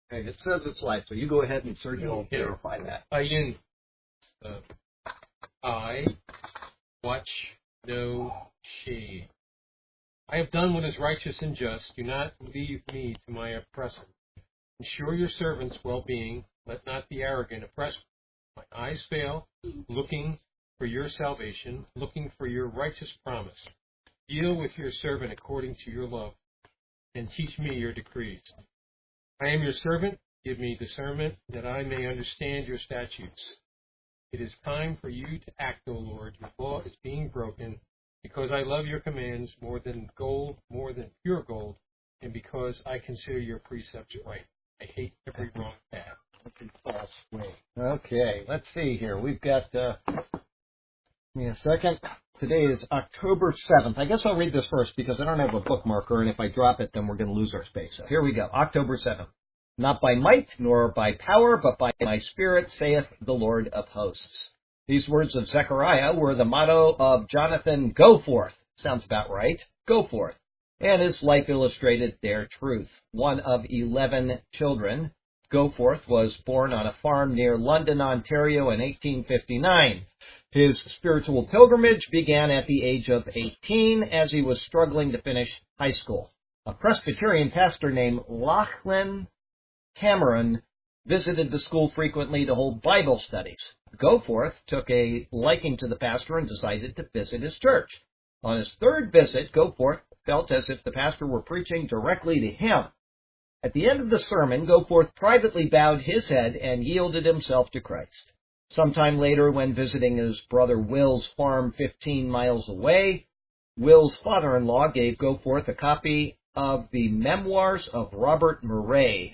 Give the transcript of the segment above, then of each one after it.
Okay, it says it's live, so you go ahead and Sergio will verify that. Ayun. I watch no shade. I have done what is righteous and just. Do not leave me to my oppressor. Ensure your servant's well-being. Let not the arrogant oppress me. My eyes fail, looking for your salvation, looking for your righteous promise. Deal with your servant according to your love, and teach me your decrees. I am your servant. Give me discernment, that I may understand your statutes. It is time for you to act, O Lord. Your law is being broken, because I love your commands more than gold, more than pure gold, and because I consider your precepts right. I hate every wrong path. Every false way. Okay, let's see here. We've got, give me a second. Today is October 7th. I guess I'll read this first because I don't have a bookmarker, and if I drop it, then we're going to lose our space. So here we go. October 7th. Not by might nor by power, but by my Spirit, saith the Lord of hosts. These words of Zechariah were the motto of Jonathan Goforth. Sounds about right. Go forth. And his life illustrated their truth. One of 11 children, Goforth was born on a farm near London, Ontario in 1859. His spiritual pilgrimage began at the age of 18 as he was struggling to finish high school. A Presbyterian pastor named Lachlan Cameron visited the school frequently to hold Bible studies. Goforth took a liking to the pastor and decided to visit his church. On his third visit, Goforth felt as if the pastor were preaching directly to him. At the end of the sermon, Goforth privately bowed his head and yielded himself to Christ. Sometime later, when visiting his brother Will's farm 15 miles away, Will's father-in-law gave Goforth a copy of the Memoirs of Robert Murray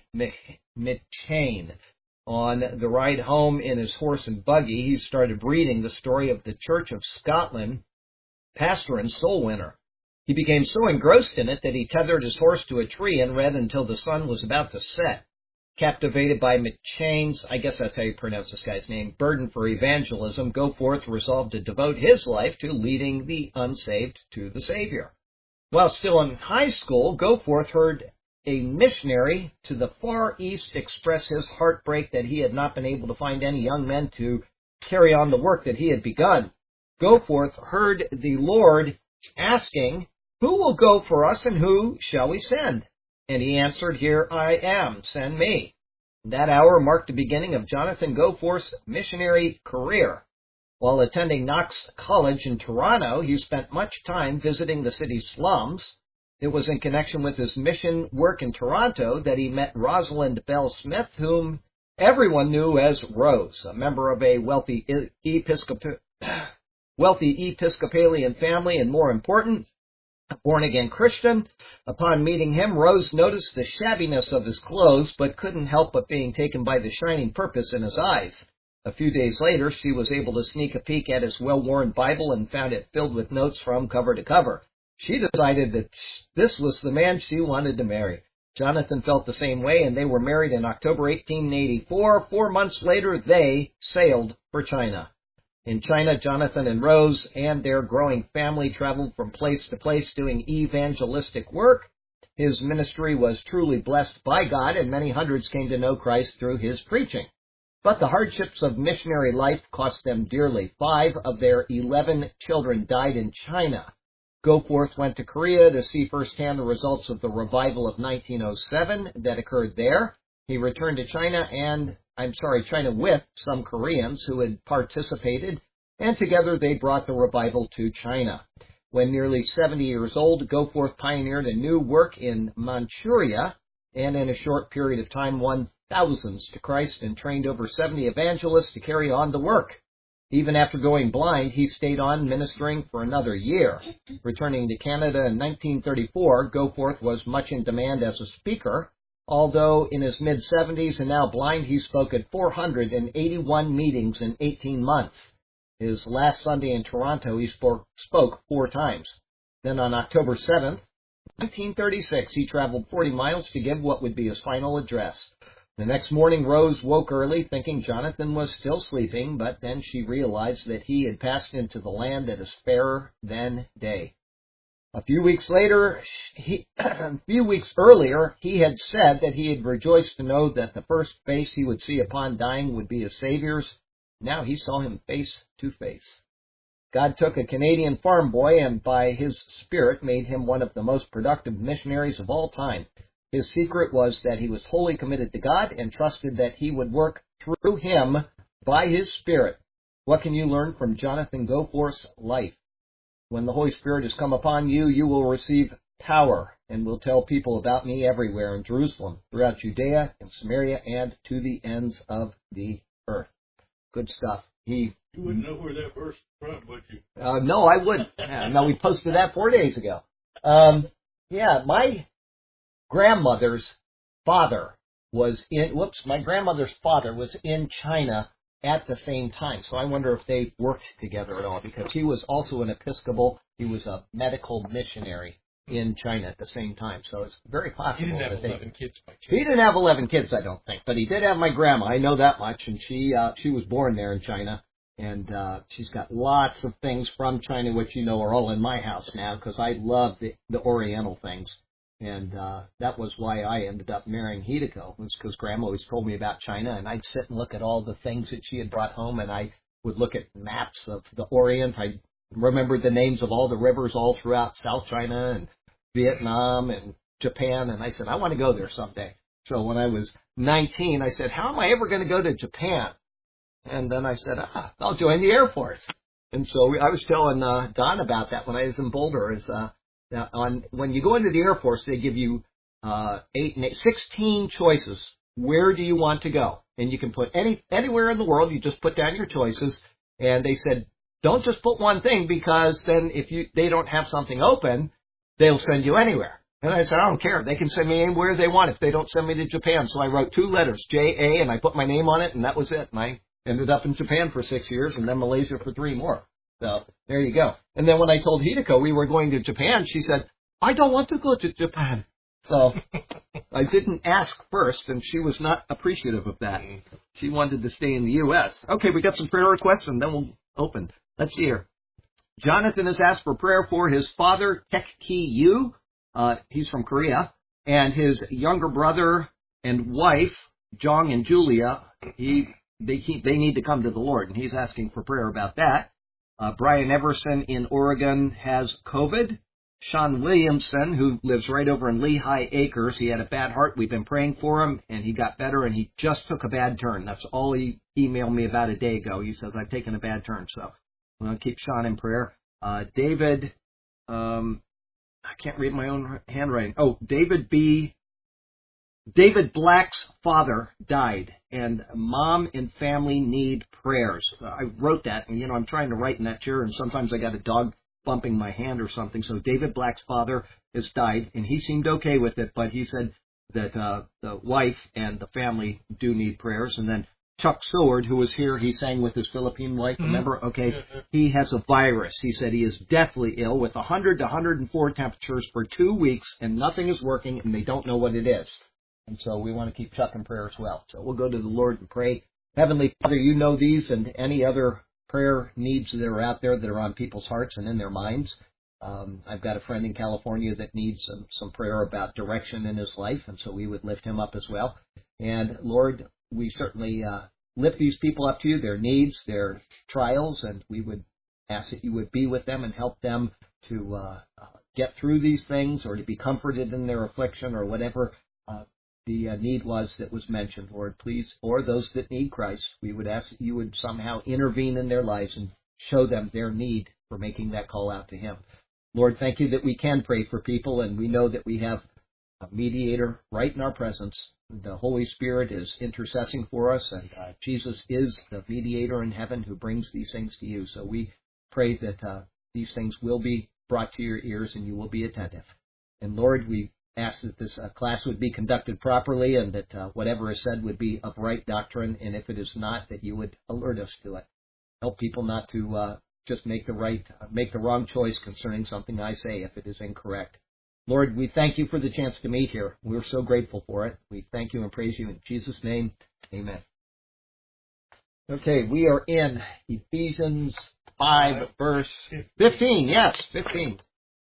McCheyne. On the ride home in his horse and buggy, he started reading the story of the Church of Scotland pastor and soul winner. He became so engrossed in it that he tethered his horse to a tree and read until the sun was about to set. Captivated by McCheyne's, I guess that's how you pronounce this guy's name, burden for evangelism, Goforth resolved to devote his life to leading the unsaved to the Savior. While still in high school, Goforth heard a missionary to the Far East express his heartbreak that he had not been able to find any young men to carry on the work that he had begun. Goforth heard the Lord asking, "Who will go for us and who shall we send?" And he answered, "Here I am, send me." That hour marked the beginning of Jonathan Goforth's missionary career. While attending Knox College in Toronto, he spent much time visiting the city's slums. It was in connection with his mission work in Toronto that he met Rosalind Bell Smith, whom everyone knew as Rose, a member of a wealthy Episcopalian family, and more important, a born-again Christian. Upon meeting him, Rose noticed the shabbiness of his clothes, but couldn't help but being taken by the shining purpose in his eyes. A few days later, she was able to sneak a peek at his well-worn Bible and found it filled with notes from cover to cover. She decided that this was the man she wanted to marry. Jonathan felt the same way, and they were married in October 1884. 4 months later, they sailed for China. In China, Jonathan and Rose and their growing family traveled from place to place doing evangelistic work. His ministry was truly blessed by God, and many hundreds came to know Christ through his preaching. But the hardships of missionary life cost them dearly. 5 of their 11 children died in China. Goforth went to Korea to see firsthand the results of the revival of 1907 that occurred there. He returned to China with some Koreans who had participated, and together they brought the revival to China. When nearly 70 years old, Goforth pioneered a new work in Manchuria, and in a short period of time won thousands to Christ and trained over 70 evangelists to carry on the work. Even after going blind, he stayed on ministering for another year. Returning to Canada in 1934, Goforth was much in demand as a speaker. Although in his mid-70s and now blind, he spoke at 481 meetings in 18 months. His last Sunday in Toronto, he spoke 4 times. Then on October 7th, 1936, he traveled 40 miles to give what would be his final address. The next morning, Rose woke early, thinking Jonathan was still sleeping, but then she realized that he had passed into the land that is fairer than day. A few weeks earlier, he had said that he had rejoiced to know that the first face he would see upon dying would be his Savior's. Now he saw him face to face. God took a Canadian farm boy and by his Spirit made him one of the most productive missionaries of all time. His secret was that he was wholly committed to God and trusted that he would work through him by his Spirit. What can you learn from Jonathan Goforth's life? When the Holy Spirit has come upon you, you will receive power and will tell people about me everywhere in Jerusalem, throughout Judea and Samaria, and to the ends of the earth. Good stuff. You wouldn't know where that verse is from, would you? No, I wouldn't. No, we posted that 4 days ago. My grandmother's father was in China at the same time. So I wonder if they worked together at all, because he was also an Episcopal. He was a medical missionary in China at the same time. So it's very possible. He didn't have 11 kids by chance. He didn't have 11 kids, I don't think, but he did have my grandma. I know that much, and she was born there in China, and she's got lots of things from China, which you know are all in my house now, because I love the Oriental things. And that was why I ended up marrying Hideko, was because Grandma always told me about China, and I'd sit and look at all the things that she had brought home, and I would look at maps of the Orient. I remembered the names of all the rivers all throughout South China and Vietnam and Japan, and I said, I want to go there someday. So when I was 19, I said, how am I ever going to go to Japan? And then I said, I'll join the Air Force. And so I was telling Don about that when I was in Boulder, when you go into the Air Force, they give you 16 choices. Where do you want to go? And you can put anywhere in the world. You just put down your choices. And they said, don't just put one thing, because then if they don't have something open, they'll send you anywhere. And I said, I don't care. They can send me anywhere they want if they don't send me to Japan. So I wrote 2 letters, J.A., and I put my name on it, and that was it. And I ended up in Japan for 6 years, and then Malaysia for 3 more. So there you go. And then when I told Hideko we were going to Japan, she said, I don't want to go to Japan. So I didn't ask first, and she was not appreciative of that. She wanted to stay in the U.S. Okay, we got some prayer requests, and then we'll open. Let's see here. Jonathan has asked for prayer for his father, Taek-ki-yu. He's from Korea. And his younger brother and wife, Jong and Julia, they need to come to the Lord, and he's asking for prayer about that. Brian Everson in Oregon has COVID. Sean Williamson, who lives right over in Lehigh Acres, he had a bad heart. We've been praying for him, and he got better, and he just took a bad turn. That's all he emailed me about a day ago. He says, I've taken a bad turn, so I'm going to keep Sean in prayer. David, I can't read my own handwriting. Oh, David Black's father died, and mom and family need prayers. I wrote that, and, I'm trying to write in that chair, and sometimes I got a dog bumping my hand or something. So David Black's father has died, and he seemed okay with it, but he said that the wife and the family do need prayers. And then Chuck Seward, who was here, he sang with his Philippine wife, remember? Okay, he has a virus. He said he is deathly ill with 100 to 104 temperatures for 2 weeks, and nothing is working, and they don't know what it is. And so we want to keep Chuck in prayer as well. So we'll go to the Lord and pray. Heavenly Father, you know these and any other prayer needs that are out there that are on people's hearts and in their minds. I've got a friend in California that needs some prayer about direction in his life, and so we would lift him up as well. And Lord, we certainly lift these people up to you, their needs, their trials, and we would ask that you would be with them and help them to get through these things, or to be comforted in their affliction, or whatever the need was that was mentioned, Lord, please. Or those that need Christ, we would ask that you would somehow intervene in their lives and show them their need for making that call out to him. Lord, thank you that we can pray for people, and we know that we have a mediator right in our presence. The Holy Spirit is intercessing for us, and Jesus is the mediator in heaven who brings these things to you. So we pray that these things will be brought to your ears and you will be attentive. And Lord, we ask that this class would be conducted properly, and that whatever is said would be of right doctrine, and if it is not, that you would alert us to it. Help people not to just make the wrong choice concerning something I say if it is incorrect. Lord, we thank you for the chance to meet here. We're so grateful for it. We thank you and praise you in Jesus' name. Amen. Okay, we are in Ephesians 5, verse 15. Yes, 15.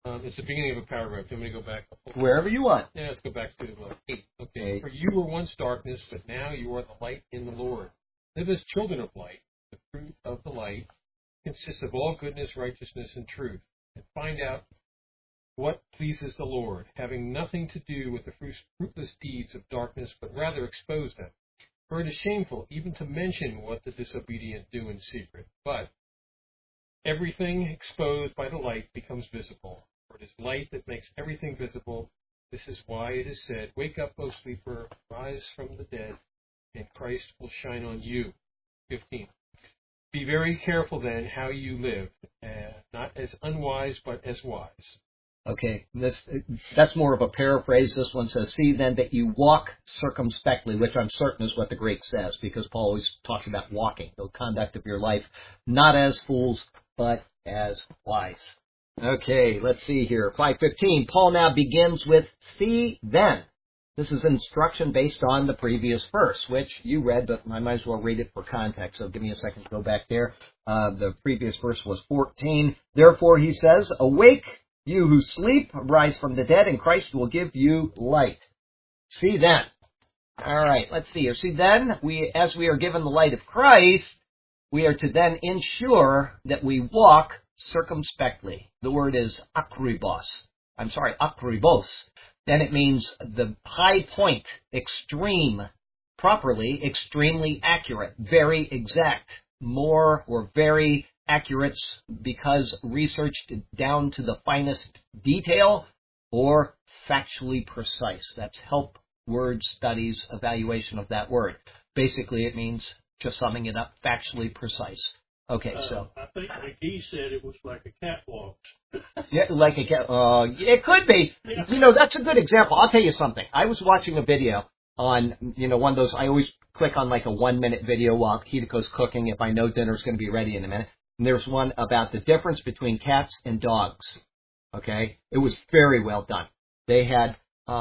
It's the beginning of a paragraph. Do you want me to go back? Wherever you want. Yeah, let's go back to 8. Okay. 8. For you were once darkness, but now you are the light in the Lord. Live as children of light. The fruit of the light consists of all goodness, righteousness, and truth. And find out what pleases the Lord, having nothing to do with the fruitless deeds of darkness, but rather expose them. For it is shameful even to mention what the disobedient do in secret. But everything exposed by the light becomes visible. For it is light that makes everything visible. This is why it is said, wake up, O sleeper, rise from the dead, and Christ will shine on you. 15. Be very careful then how you live, not as unwise, but as wise. Okay, that's more of a paraphrase. This one says, see then that you walk circumspectly, which I'm certain is what the Greek says, because Paul always talks about walking, the conduct of your life, not as fools, but as wise. Okay, let's see here. 5:15, Paul now begins with, see then. This is instruction based on the previous verse, which you read, but I might as well read it for context, so give me a second to go back there. The previous verse was 14. Therefore, he says, awake, you who sleep, rise from the dead, and Christ will give you light. See then. All right, let's see here. See then, as we are given the light of Christ, we are to then ensure that we walk circumspectly. The word is akribos. Then it means the high point, extreme, properly, extremely accurate, very exact, more or very accurate because researched down to the finest detail, or factually precise. That's help word studies evaluation of that word. Basically, it means, just summing it up, factually precise. Okay, so I think McGee said it was like a catwalk. yeah, like a cat. It could be. Yeah. You know, that's a good example. I'll tell you something. I was watching a video on, one of those. I always click on like a 1-minute video while Hidiko's cooking if I know dinner's going to be ready in a minute. And there's one about the difference between cats and dogs. Okay, it was very well done. They had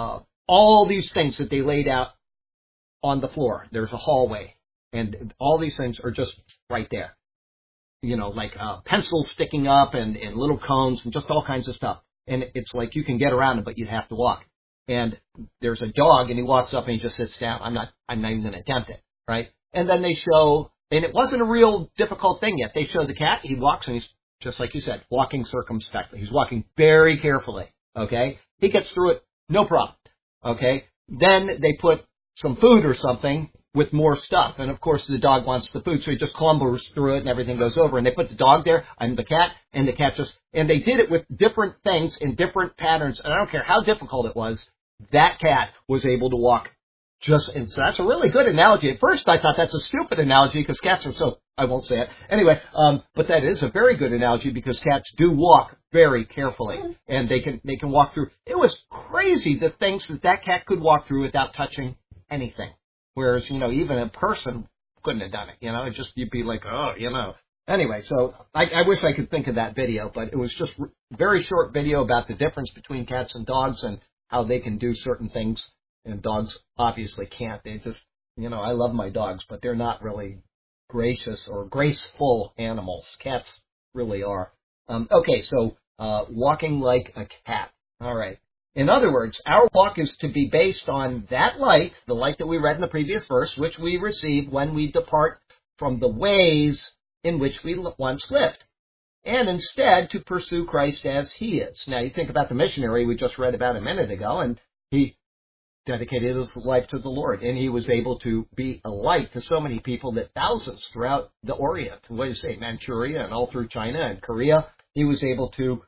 all these things that they laid out on the floor. There's a hallway, and all these things are just right there. Like pencils sticking up and little cones and just all kinds of stuff. And it's like you can get around it, but you'd have to walk. And there's a dog, and he walks up and he just sits down. I'm not even going to attempt it, right? And then they show, and it wasn't a real difficult thing yet. They show the cat. He walks, and he's just like you said, walking circumspectly. He's walking very carefully. Okay, he gets through it, no problem. Okay, then they put some food or something with more stuff. And of course the dog wants the food, so he just clumbers through it and everything goes over. And they put the dog there and the cat and they did it with different things in different patterns. And I don't care how difficult it was, that cat was able to walk and so that's a really good analogy. At first I thought that's a stupid analogy because cats are so, I won't say it. Anyway, but that is a very good analogy because cats do walk very carefully and they can walk through. It was crazy the things that cat could walk through without touching anything. Whereas, even a person couldn't have done it, you'd be like, Anyway, so I wish I could think of that video, but it was just very short video about the difference between cats and dogs and how they can do certain things, and dogs obviously can't. They just, I love my dogs, but they're not really gracious or graceful animals. Cats really are. Okay, so walking like a cat. All right. In other words, our walk is to be based on that light, the light that we read in the previous verse, which we receive when we depart from the ways in which we once lived, and instead to pursue Christ as he is. Now, you think about the missionary we just read about a minute ago, and he dedicated his life to the Lord, and he was able to be a light to so many people that thousands throughout the Orient, Manchuria and all through China and Korea, he was able to,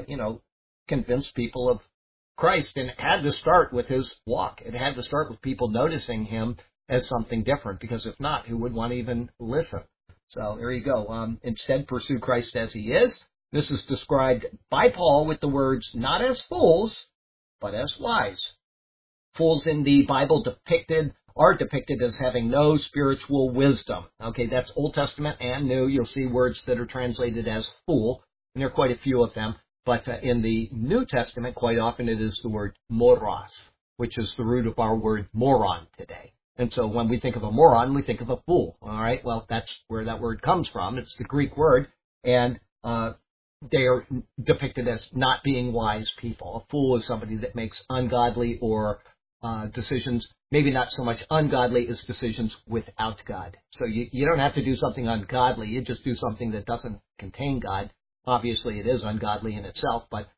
convince people of Christ, and it had to start with his walk. It had to start with people noticing him as something different, because if not, who would want to even listen? So there you go. Instead, pursue Christ as he is. This is described by Paul with the words, not as fools, but as wise. Fools in the Bible are depicted as having no spiritual wisdom. Okay, that's Old Testament and New. You'll see words that are translated as fool, and there are quite a few of them. But in the New Testament, quite often it is the word moros, which is the root of our word moron today. And so when we think of a moron, we think of a fool. All right, well, that's where that word comes from. It's the Greek word. And they are depicted as not being wise people. A fool is somebody that makes ungodly or decisions, maybe not so much ungodly as decisions without God. So you don't have to do something ungodly. You just do something that doesn't contain God. Obviously, it is ungodly in itself, but,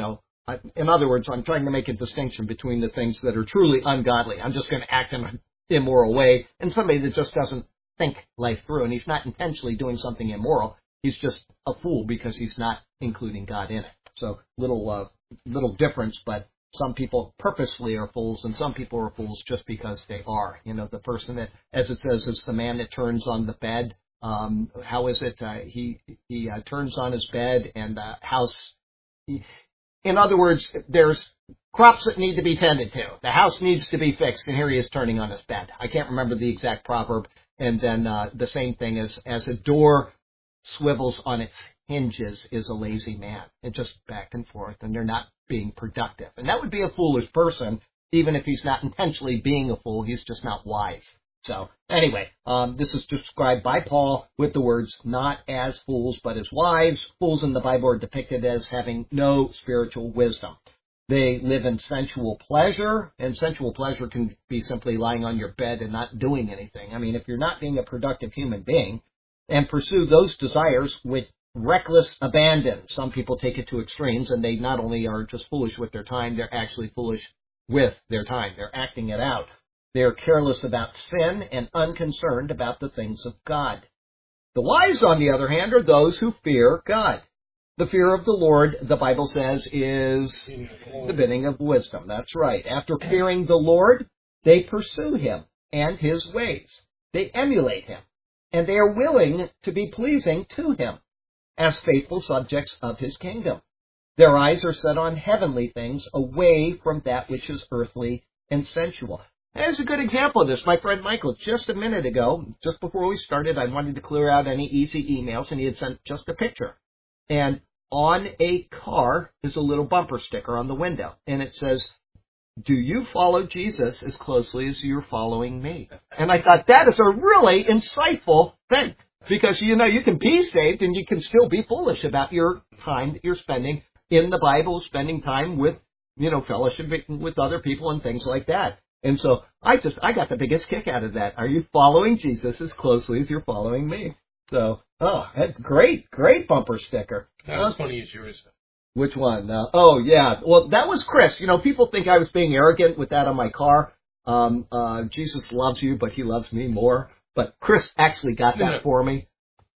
in other words, I'm trying to make a distinction between the things that are truly ungodly. I'm just going to act in an immoral way, and somebody that just doesn't think life through, and he's not intentionally doing something immoral. He's just a fool because he's not including God in it. So little difference, but some people purposely are fools, and some people are fools just because they are. The person that, as it says, is the man that turns on the bed. How is it? He turns on his bed, and the house. In other words, there's crops that need to be tended to. The house needs to be fixed, and here he is turning on his bed. I can't remember the exact proverb. And then the same thing as a door swivels on its hinges is a lazy man. It's just back and forth, and they're not being productive. And that would be a foolish person, even if he's not intentionally being a fool. He's just not wise. So anyway, this is described by Paul with the words, not as fools, but as wise. Fools in the Bible are depicted as having no spiritual wisdom. They live in sensual pleasure, and sensual pleasure can be simply lying on your bed and not doing anything. I mean, if you're not being a productive human being and pursue those desires with reckless abandon, some people take it to extremes, and they not only are just foolish with their time, they're actually foolish with their time. They're acting it out. They're careless about sin and unconcerned about the things of God. The wise, on the other hand, are those who fear God. The fear of the Lord, the Bible says, is the beginning of wisdom. That's right. After fearing the Lord, they pursue Him and His ways. They emulate Him, and they are willing to be pleasing to Him as faithful subjects of His kingdom. Their eyes are set on heavenly things, away from that which is earthly and sensual. There's a good example of this. My friend Michael, just a minute ago, just before we started, I wanted to clear out any easy emails, and he had sent just a picture. And on a car is a little bumper sticker on the window, and it says, "Do you follow Jesus as closely as you're following me?" And I thought, that is a really insightful thing, because, you can be saved and you can still be foolish about your time that you're spending in the Bible, spending time with, fellowship with other people and things like that. And so I got the biggest kick out of that. Are you following Jesus as closely as you're following me? So, that's great bumper sticker. Not as funny as yours. Which one? Oh, yeah. Well, that was Chris. People think I was being arrogant with that on my car. Jesus loves you, but He loves me more. But Chris actually got that for me.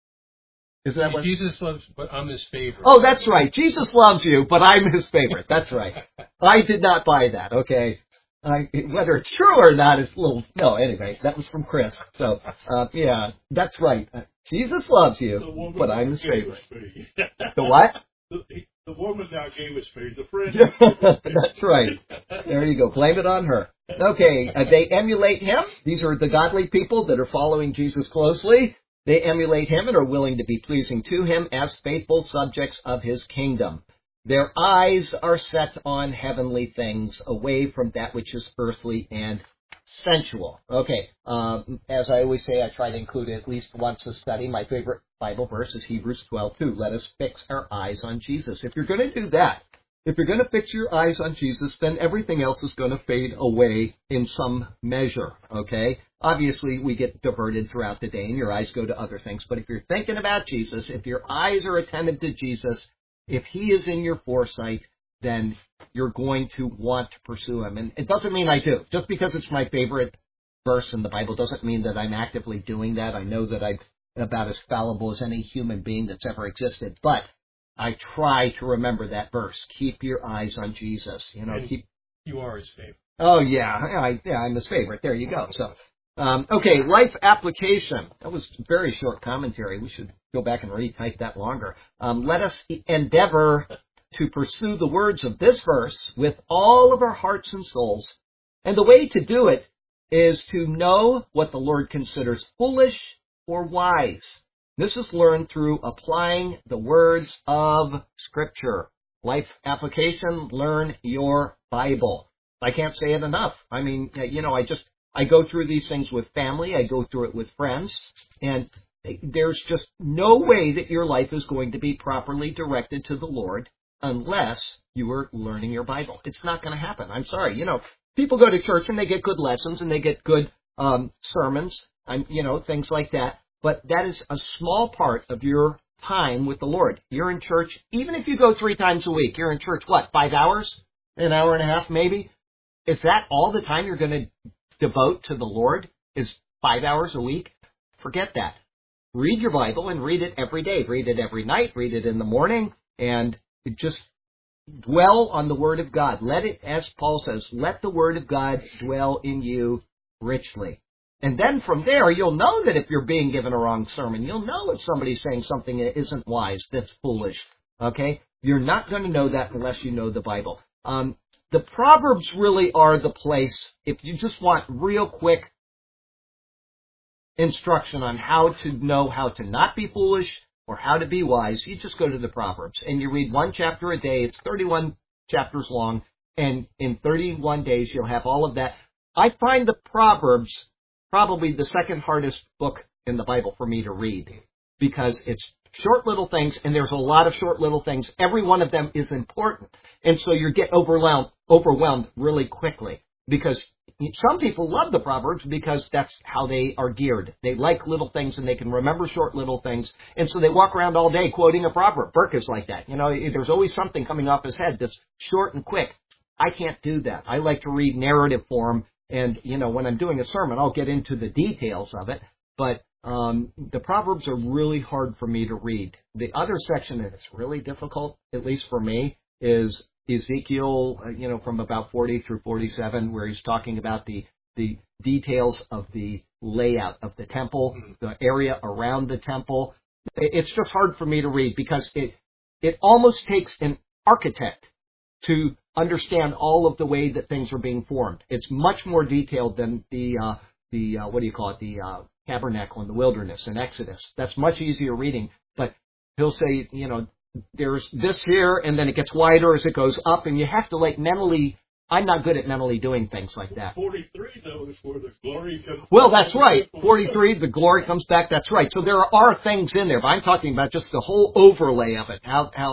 Is that what? Jesus loves, but I'm His favorite. Oh, that's right. Jesus loves you, but I'm His favorite. That's right. I did not buy that. Okay. Whether it's true or not is a little... No, anyway, that was from Chris. So, yeah, that's right. Jesus loves you, but I'm His favorite. The what? The woman now gave us faith. The friend. That's right. There you go. Blame it on her. Okay, they emulate Him. These are the godly people that are following Jesus closely. They emulate Him and are willing to be pleasing to Him as faithful subjects of His kingdom. Their eyes are set on heavenly things, away from that which is earthly and sensual. Okay, as I always say, I try to include at least once a study. My favorite Bible verse is Hebrews 12:2. Let us fix our eyes on Jesus. If you're going to do that, if you're going to fix your eyes on Jesus, then everything else is going to fade away in some measure, okay? Obviously, we get diverted throughout the day and your eyes go to other things. But if you're thinking about Jesus, if your eyes are attentive to Jesus, if He is in your foresight, then you're going to want to pursue Him. And it doesn't mean I do. Just because it's my favorite verse in the Bible doesn't mean that I'm actively doing that. I know that I'm about as fallible as any human being that's ever existed. But I try to remember that verse. Keep your eyes on Jesus. You are His favorite. Oh, yeah. I'm His favorite. There you go. So, okay, life application. That was a very short commentary. We should go back and retype that longer. Let us endeavor to pursue the words of this verse with all of our hearts and souls. And the way to do it is to know what the Lord considers foolish or wise. This is learned through applying the words of Scripture. Life application, learn your Bible. I can't say it enough. I mean, I go through these things with family. I go through it with friends. And there's just no way that your life is going to be properly directed to the Lord unless you are learning your Bible. It's not going to happen. I'm sorry. People go to church and they get good lessons and they get good sermons and, things like that. But that is a small part of your time with the Lord. You're in church, even if you go 3 times a week, you're in church, 5 hours? An hour and a half, maybe? Is that all the time you're going to devote to the Lord? Is 5 hours a week? Forget that. Read your Bible and read it every day. Read it every night. Read it in the morning. And just dwell on the Word of God. Let it, as Paul says, let the Word of God dwell in you richly. And then from there, you'll know that if you're being given a wrong sermon, you'll know if somebody's saying something that isn't wise, that's foolish. Okay? You're not going to know that unless you know the Bible. The Proverbs really are the place, if you just want real quick instruction on how to know how to not be foolish or how to be wise, you just go to the Proverbs. And you read 1 chapter a day. It's 31 chapters long. And in 31 days, you'll have all of that. I find the Proverbs probably the second hardest book in the Bible for me to read because it's short little things, and there's a lot of short little things. Every one of them is important. And so you get overwhelmed really quickly because some people love the Proverbs because that's how they are geared. They like little things and they can remember short little things. And so they walk around all day quoting a proverb. Burke is like that. There's always something coming off his head that's short and quick. I can't do that. I like to read narrative form. And, when I'm doing a sermon, I'll get into the details of it. But the Proverbs are really hard for me to read. The other section that's really difficult, at least for me, is Ezekiel, from about 40 through 47, where he's talking about the details of the layout of the temple, the area around the temple. It's just hard for me to read because it almost takes an architect to understand all of the way that things are being formed. It's much more detailed than the tabernacle in the wilderness in Exodus. That's much easier reading. But he'll say, there's this here, and then it gets wider as it goes up, and you have to mentally. I'm not good at mentally doing things like that. 43, though, is where the glory comes. Well, that's right. 43, the glory comes back. That's right. So there are things in there, but I'm talking about just the whole overlay of it.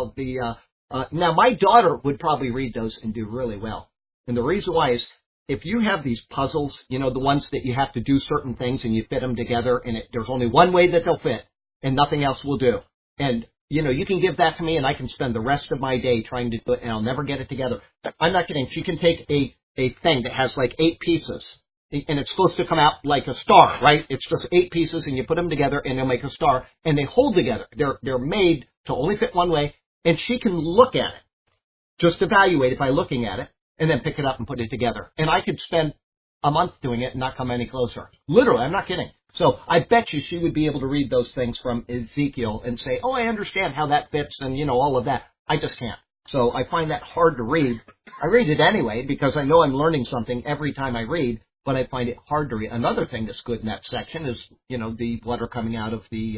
Now, my daughter would probably read those and do really well. And the reason why is if you have these puzzles, the ones that you have to do certain things and you fit them together and there's only one way that they'll fit and nothing else will do. And, you can give that to me and I can spend the rest of my day trying to do it and I'll never get it together. I'm not kidding. She can take a thing that has 8 pieces and it's supposed to come out like a star, right? It's just 8 pieces and you put them together and they'll make a star and they hold together. They're made to only fit one way. And she can look at it, just evaluate it by looking at it, and then pick it up and put it together. And I could spend a month doing it and not come any closer. Literally, I'm not kidding. So I bet you she would be able to read those things from Ezekiel and say, oh, I understand how that fits and, all of that. I just can't. So I find that hard to read. I read it anyway because I know I'm learning something every time I read, but I find it hard to read. Another thing that's good in that section is, the water coming out of the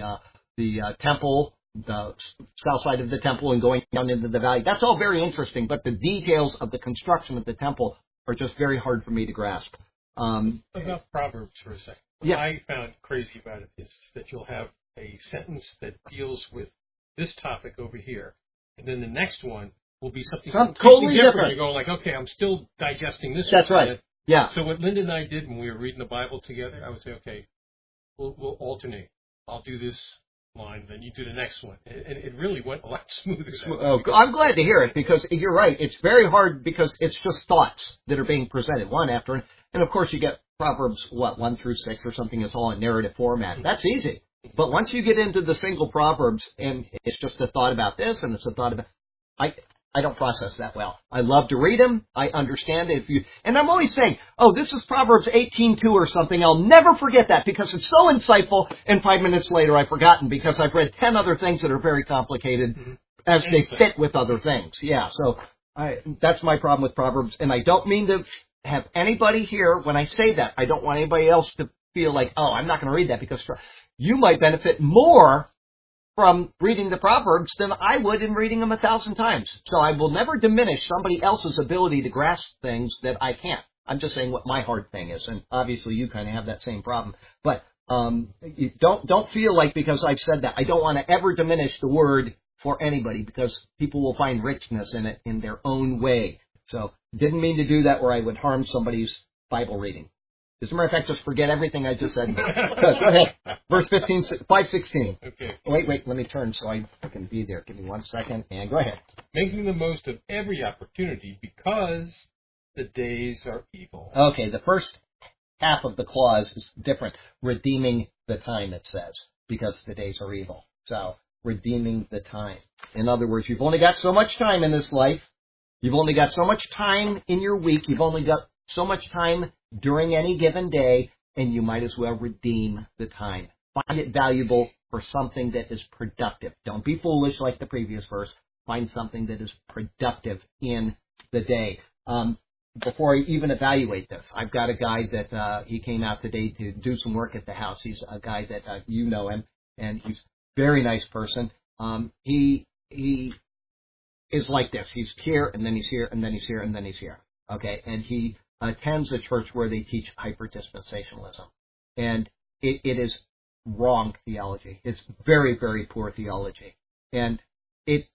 temple, the south side of the temple and going down into the valley. That's all very interesting, but the details of the construction of the temple are just very hard for me to grasp. About Proverbs for a second. Yeah. What I found crazy about it is that you'll have a sentence that deals with this topic over here, and then the next one will be something totally different. You're going okay, I'm still digesting this. That's right. Yeah. So what Linda and I did when we were reading the Bible together, I would say, okay, we'll alternate. I'll do this line, then you do the next one. And it really went a lot smoother. I'm glad to hear it because you're right. It's very hard because it's just thoughts that are being presented one after another. And of course you get Proverbs, 1 through 6 or something that's all in narrative format. That's easy. But once you get into the single Proverbs and it's just a thought about this and it's a thought about, I don't process that well. I love to read them. I understand it. And I'm always saying, this is Proverbs 18:2 or something. I'll never forget that because it's so insightful. And 5 minutes later, I've forgotten because I've read 10 other things that are very complicated as they fit with other things. Yeah. So that's my problem with Proverbs. And I don't mean to have anybody here when I say that. I don't want anybody else to feel like, I'm not going to read that because you might benefit more from reading the Proverbs than I would in reading them 1,000 times. So I will never diminish somebody else's ability to grasp things that I can't. I'm just saying what my hard thing is. And obviously you kind of have that same problem. But You don't feel like because I've said that I don't want to ever diminish the word for anybody, because people will find richness in it in their own way. So didn't mean to do that where I would harm somebody's Bible reading. As a matter of fact, just forget everything I just said. Go ahead. Verse 15, 5:16. Okay. Wait, let me turn so I can be there. Give me 1 second, and go ahead. Making the most of every opportunity because the days are evil. Okay, the first half of the clause is different. Redeeming the time, it says, because the days are evil. So, redeeming the time. In other words, you've only got so much time in this life. You've only got so much time in your week. You've only got so much time during any given day, and you might as well redeem the time. Find it valuable for something that is productive. Don't be foolish like the previous verse. Find something that is productive in the day. Before I even evaluate this, I've got a guy that he came out today to do some work at the house. He's a guy that you know him, and he's a very nice person. He is like this. He's here, and then he's here, and then he's here, and then he's here. Okay, and he attends a church where they teach hyper-dispensationalism. And it is wrong theology. It's very, very poor theology. And it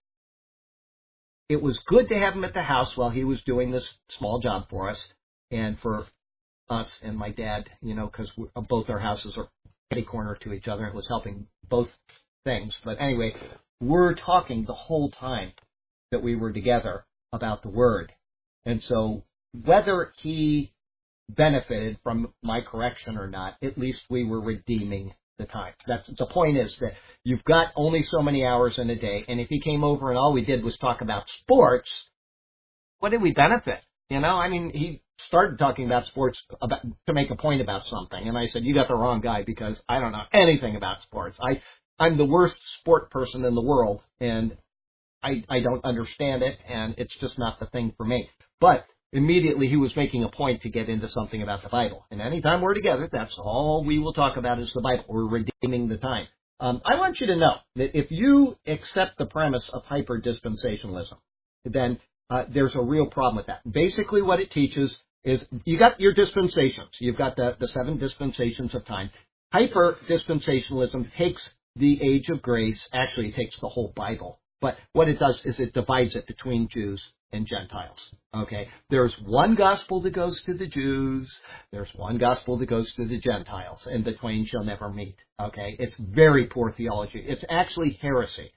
was good to have him at the house while he was doing this small job for us and for us and my dad, because both our houses are kitty corner to each other. It was helping both things. But anyway, we're talking the whole time that we were together about the Word. And so whether he benefited from my correction or not, at least we were redeeming the time. The point is that you've got only so many hours in a day, and if he came over and all we did was talk about sports, what did we benefit? He started talking about sports to make a point about something, and I said, you got the wrong guy because I don't know anything about sports. I'm the worst sport person in the world, and I don't understand it, and it's just not the thing for me. But immediately he was making a point to get into something about the Bible. And anytime we're together, that's all we will talk about is the Bible. We're redeeming the time. I want you to know that if you accept the premise of hyper-dispensationalism, then there's a real problem with that. Basically what it teaches is you got your dispensations. You've got the 7 dispensations of time. Hyper-dispensationalism takes the age of grace. Actually, it takes the whole Bible. But what it does is it divides it between Jews and Gentiles. Okay? There's one gospel that goes to the Jews. There's one gospel that goes to the Gentiles. And the twain shall never meet. Okay? It's very poor theology. It's actually heresy.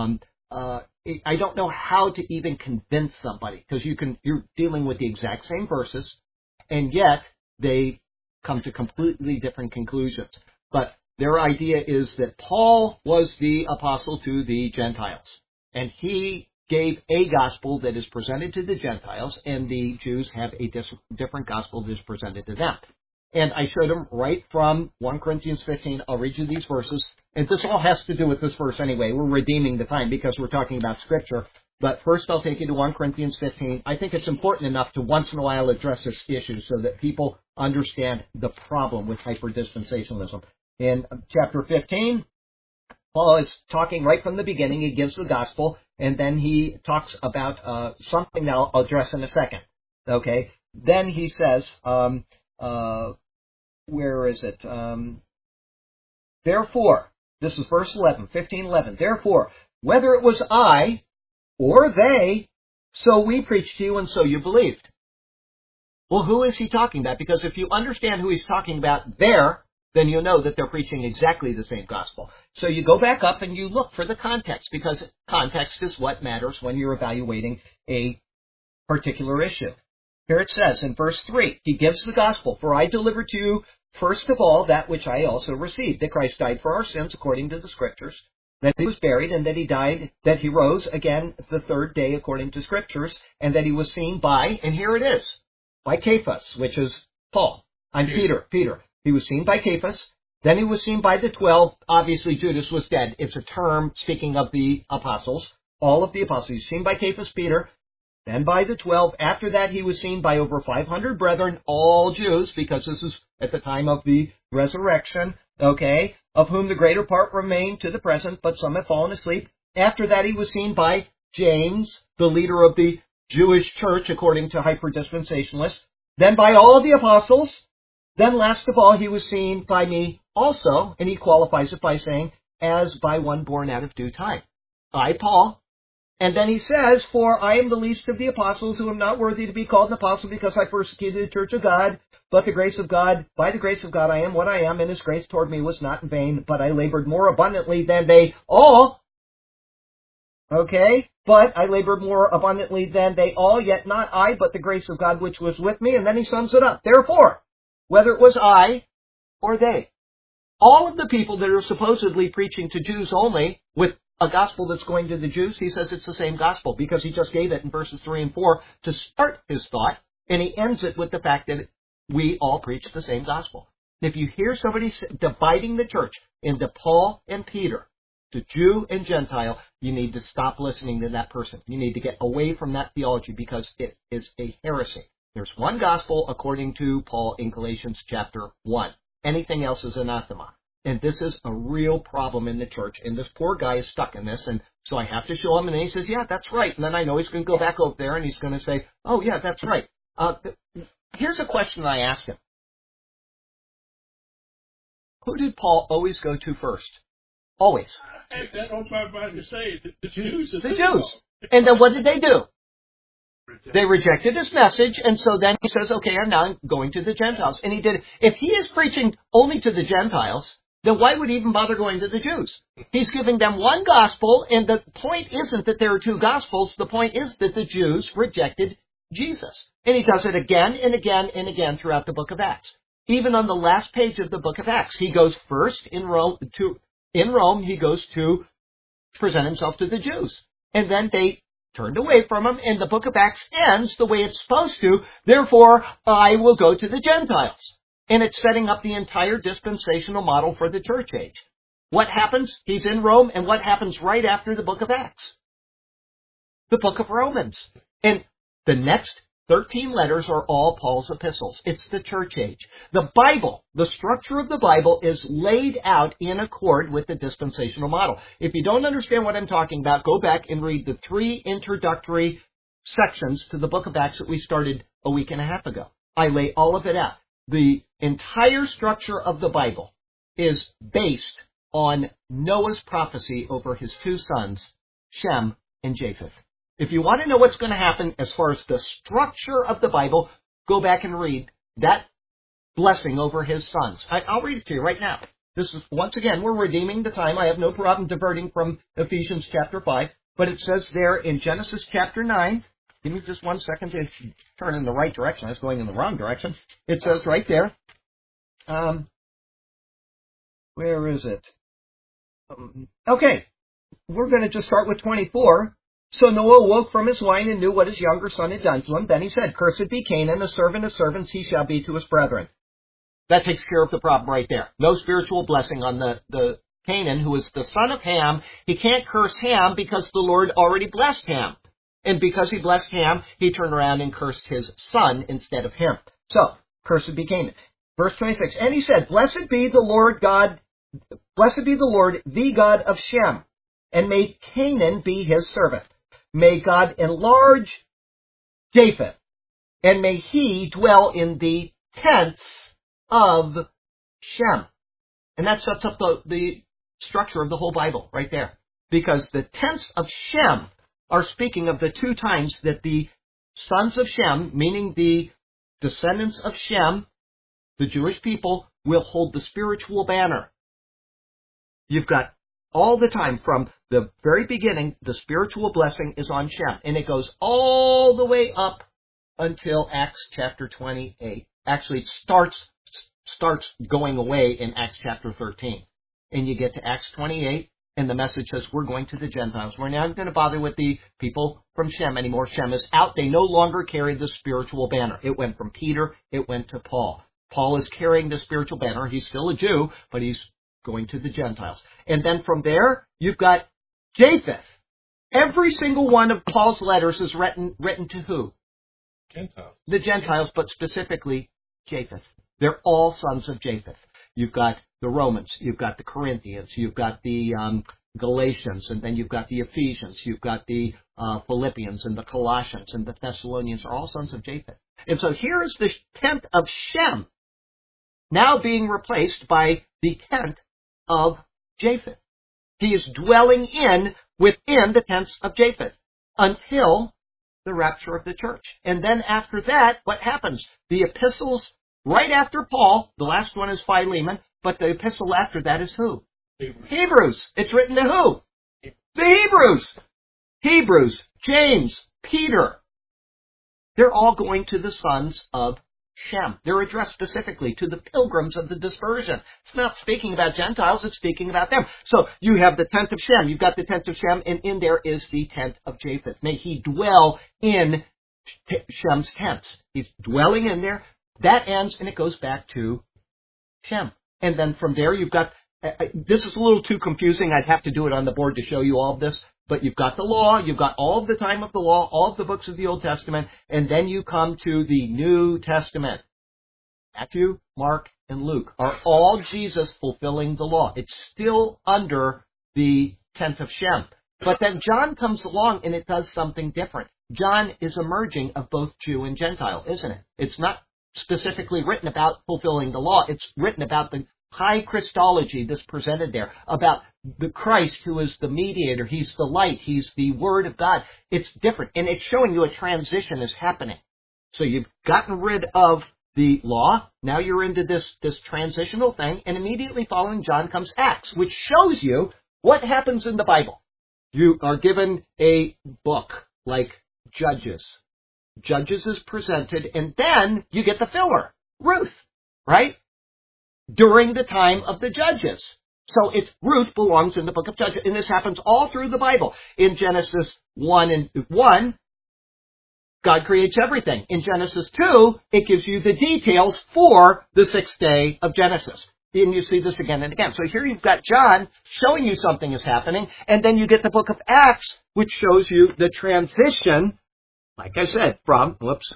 I don't know how to even convince somebody, because you're dealing with the exact same verses, and yet they come to completely different conclusions. But their idea is that Paul was the apostle to the Gentiles, and he gave a gospel that is presented to the Gentiles, and the Jews have a different gospel that is presented to them. And I showed them right from 1 Corinthians 15. I'll read you these verses. And this all has to do with this verse anyway. We're redeeming the time because we're talking about Scripture. But first I'll take you to 1 Corinthians 15. I think it's important enough to once in a while address this issue so that people understand the problem with hyper-dispensationalism. In chapter 15, Paul is talking right from the beginning. He gives the gospel, and then he talks about something that I'll address in a second. Okay? Then he says, where is it? Therefore, this is verse 11, 15:11. Therefore, whether it was I or they, so we preached to you and so you believed. Well, who is he talking about? Because if you understand who he's talking about there, then you'll know that they're preaching exactly the same gospel. So you go back up and you look for the context, because context is what matters when you're evaluating a particular issue. Here it says in verse 3, he gives the gospel. For I delivered to you first of all that which I also received, that Christ died for our sins according to the Scriptures, that he was buried, and that he died, that he rose again the third day according to Scriptures, and that he was seen by, and here it is, by Cephas, which is Paul. I'm Peter. He was seen by Cephas. Then he was seen by the 12. Obviously, Judas was dead. It's a term speaking of the apostles, all of the apostles. He was seen by Cephas, Peter, then by the 12. After that, he was seen by over 500 brethren, all Jews, because this is at the time of the resurrection, okay, of whom the greater part remain to the present, but some have fallen asleep. After that, he was seen by James, the leader of the Jewish church, according to hyper-dispensationalists. Then by all the apostles. Then last of all, he was seen by me also, and he qualifies it by saying, as by one born out of due time. I, Paul. And then he says, for I am the least of the apostles, who am not worthy to be called an apostle, because I persecuted the church of God. But the grace of God, by the grace of God, I am what I am, and his grace toward me was not in vain, but I labored more abundantly than they all. Okay? But I labored more abundantly than they all, yet not I, but the grace of God which was with me. And then he sums it up. Therefore, whether it was I or they, all of the people that are supposedly preaching to Jews only with a gospel that's going to the Jews, he says it's the same gospel because he just gave it in verses 3 and 4 to start his thought, and he ends it with the fact that we all preach the same gospel. If you hear somebody dividing the church into Paul and Peter, to Jew and Gentile, you need to stop listening to that person. You need to get away from that theology because it is a heresy. There's one gospel according to Paul in Galatians chapter 1. Anything else is anathema. And this is a real problem in the church. And this poor guy is stuck in this. And so I have to show him. And then he says, yeah, that's right. And then I know he's going to go back over there and he's going to say, oh, yeah, that's right. Here's a question I asked him. Who did Paul always go to first? Always. And that old Bible to say the Jews. The Jews. And then what did they do? They rejected his message, and so then he says, okay, I'm now going to the Gentiles. And he did. If he is preaching only to the Gentiles, then why would he even bother going to the Jews? He's giving them one gospel, and the point isn't that there are two gospels. The point is that the Jews rejected Jesus. And he does it again and again and again throughout the book of Acts. Even on the last page of the book of Acts, he goes first in Rome, he goes to present himself to the Jews. And then they turned away from him, and the book of Acts ends the way it's supposed to. Therefore, I will go to the Gentiles. And it's setting up the entire dispensational model for the church age. What happens? He's in Rome, and what happens right after the book of Acts? The book of Romans. And the next 13 letters are all Paul's epistles. It's the church age. The Bible, the structure of the Bible is laid out in accord with the dispensational model. If you don't understand what I'm talking about, go back and read the 3 introductory sections to the book of Acts that we started a week and a half ago. I lay all of it out. The entire structure of the Bible is based on Noah's prophecy over his 2 sons, Shem and Japheth. If you want to know what's going to happen as far as the structure of the Bible, go back and read that blessing over his sons. I'll read it to you right now. This is, once again, we're redeeming the time. I have no problem diverting from Ephesians chapter 5, but it says there in Genesis chapter 9, give me just 1 second to turn in the right direction. I was going in the wrong direction. It says right there, where is it? Okay, we're going to just start with 24. So Noah awoke from his wine and knew what his younger son had done to him. Then he said, cursed be Canaan, a servant of servants he shall be to his brethren. That takes care of the problem right there. No spiritual blessing on the Canaan, who is the son of Ham. He can't curse Ham because the Lord already blessed Ham. And because he blessed Ham, he turned around and cursed his son instead of him. So, cursed be Canaan. Verse 26, and he said, blessed be the Lord, the God of Shem, and may Canaan be his servant. May God enlarge Japheth, and may he dwell in the tents of Shem. And that sets up the structure of the whole Bible right there. Because the tents of Shem are speaking of the 2 times that the sons of Shem, meaning the descendants of Shem, the Jewish people, will hold the spiritual banner. You've got all the time from the very beginning, the spiritual blessing is on Shem. And it goes all the way up until Acts chapter 28. Actually, it starts going away in Acts chapter 13. And you get to Acts 28, and the message says, we're going to the Gentiles. We're not going to bother with the people from Shem anymore. Shem is out. They no longer carry the spiritual banner. It went from Peter, it went to Paul. Paul is carrying the spiritual banner. He's still a Jew, but he's going to the Gentiles. And then from there, you've got Japheth. Every single one of Paul's letters is written to who? Gentiles. The Gentiles, but specifically Japheth. They're all sons of Japheth. You've got the Romans, you've got the Corinthians, you've got the Galatians, and then you've got the Ephesians, you've got the Philippians and the Colossians and the Thessalonians are all sons of Japheth. And so here is the tent of Shem. now being replaced by the tent of Japheth. He is dwelling within the tents of Japheth until the rapture of the church. And then after that, what happens? The epistles, right after Paul, the last one is Philemon, but the epistle after that is who? Hebrews. It's written to who? The Hebrews. Hebrews, James, Peter. They're all going to the sons of Shem. They're addressed specifically to the pilgrims of the dispersion. It's not speaking about Gentiles, it's speaking about them. So you have the tent of Shem, you've got the tent of Shem, and in there is the tent of Japheth. May he dwell in Shem's tents. He's dwelling in there. That ends, and it goes back to Shem. And then from there you've got, this is a little too confusing, I'd have to do it on the board to show you all of this, but you've got the law, you've got all of the time of the law, all of the books of the Old Testament, and then you come to the New Testament. Matthew, Mark, and Luke are all Jesus fulfilling the law. It's still under the tent of Shem. But then John comes along and it does something different. John is a merging of both Jew and Gentile, isn't it? It's not specifically written about fulfilling the law. It's written about the high Christology that's presented there, about the Christ who is the mediator. He's the light. He's the Word of God. It's different. And it's showing you a transition is happening. So you've gotten rid of the law. Now you're into this transitional thing. And immediately following John comes Acts, which shows you what happens in the Bible. You are given a book like Judges. Judges is presented, and then you get the filler, Ruth, right? During the time of the Judges. So it's Ruth belongs in the book of Judges, and this happens all through the Bible. In Genesis 1, God creates everything. In Genesis 2, it gives you the details for the sixth day of Genesis. And you see this again and again. So here you've got John showing you something is happening, and then you get the book of Acts, which shows you the transition, like I said, from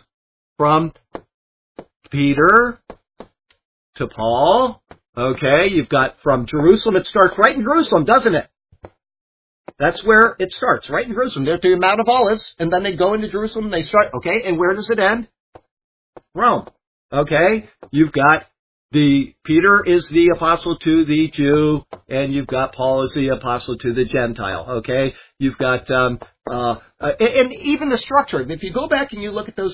Peter to Paul. Okay, you've got from Jerusalem. It starts right in Jerusalem, doesn't it? That's where it starts, right in Jerusalem. They're to the Mount of Olives, and then they go into Jerusalem, and they start, okay, and where does it end? Rome. Okay, you've got Peter is the apostle to the Jew, and you've got Paul is the apostle to the Gentile, okay? You've got, and even the structure. If you go back and you look at those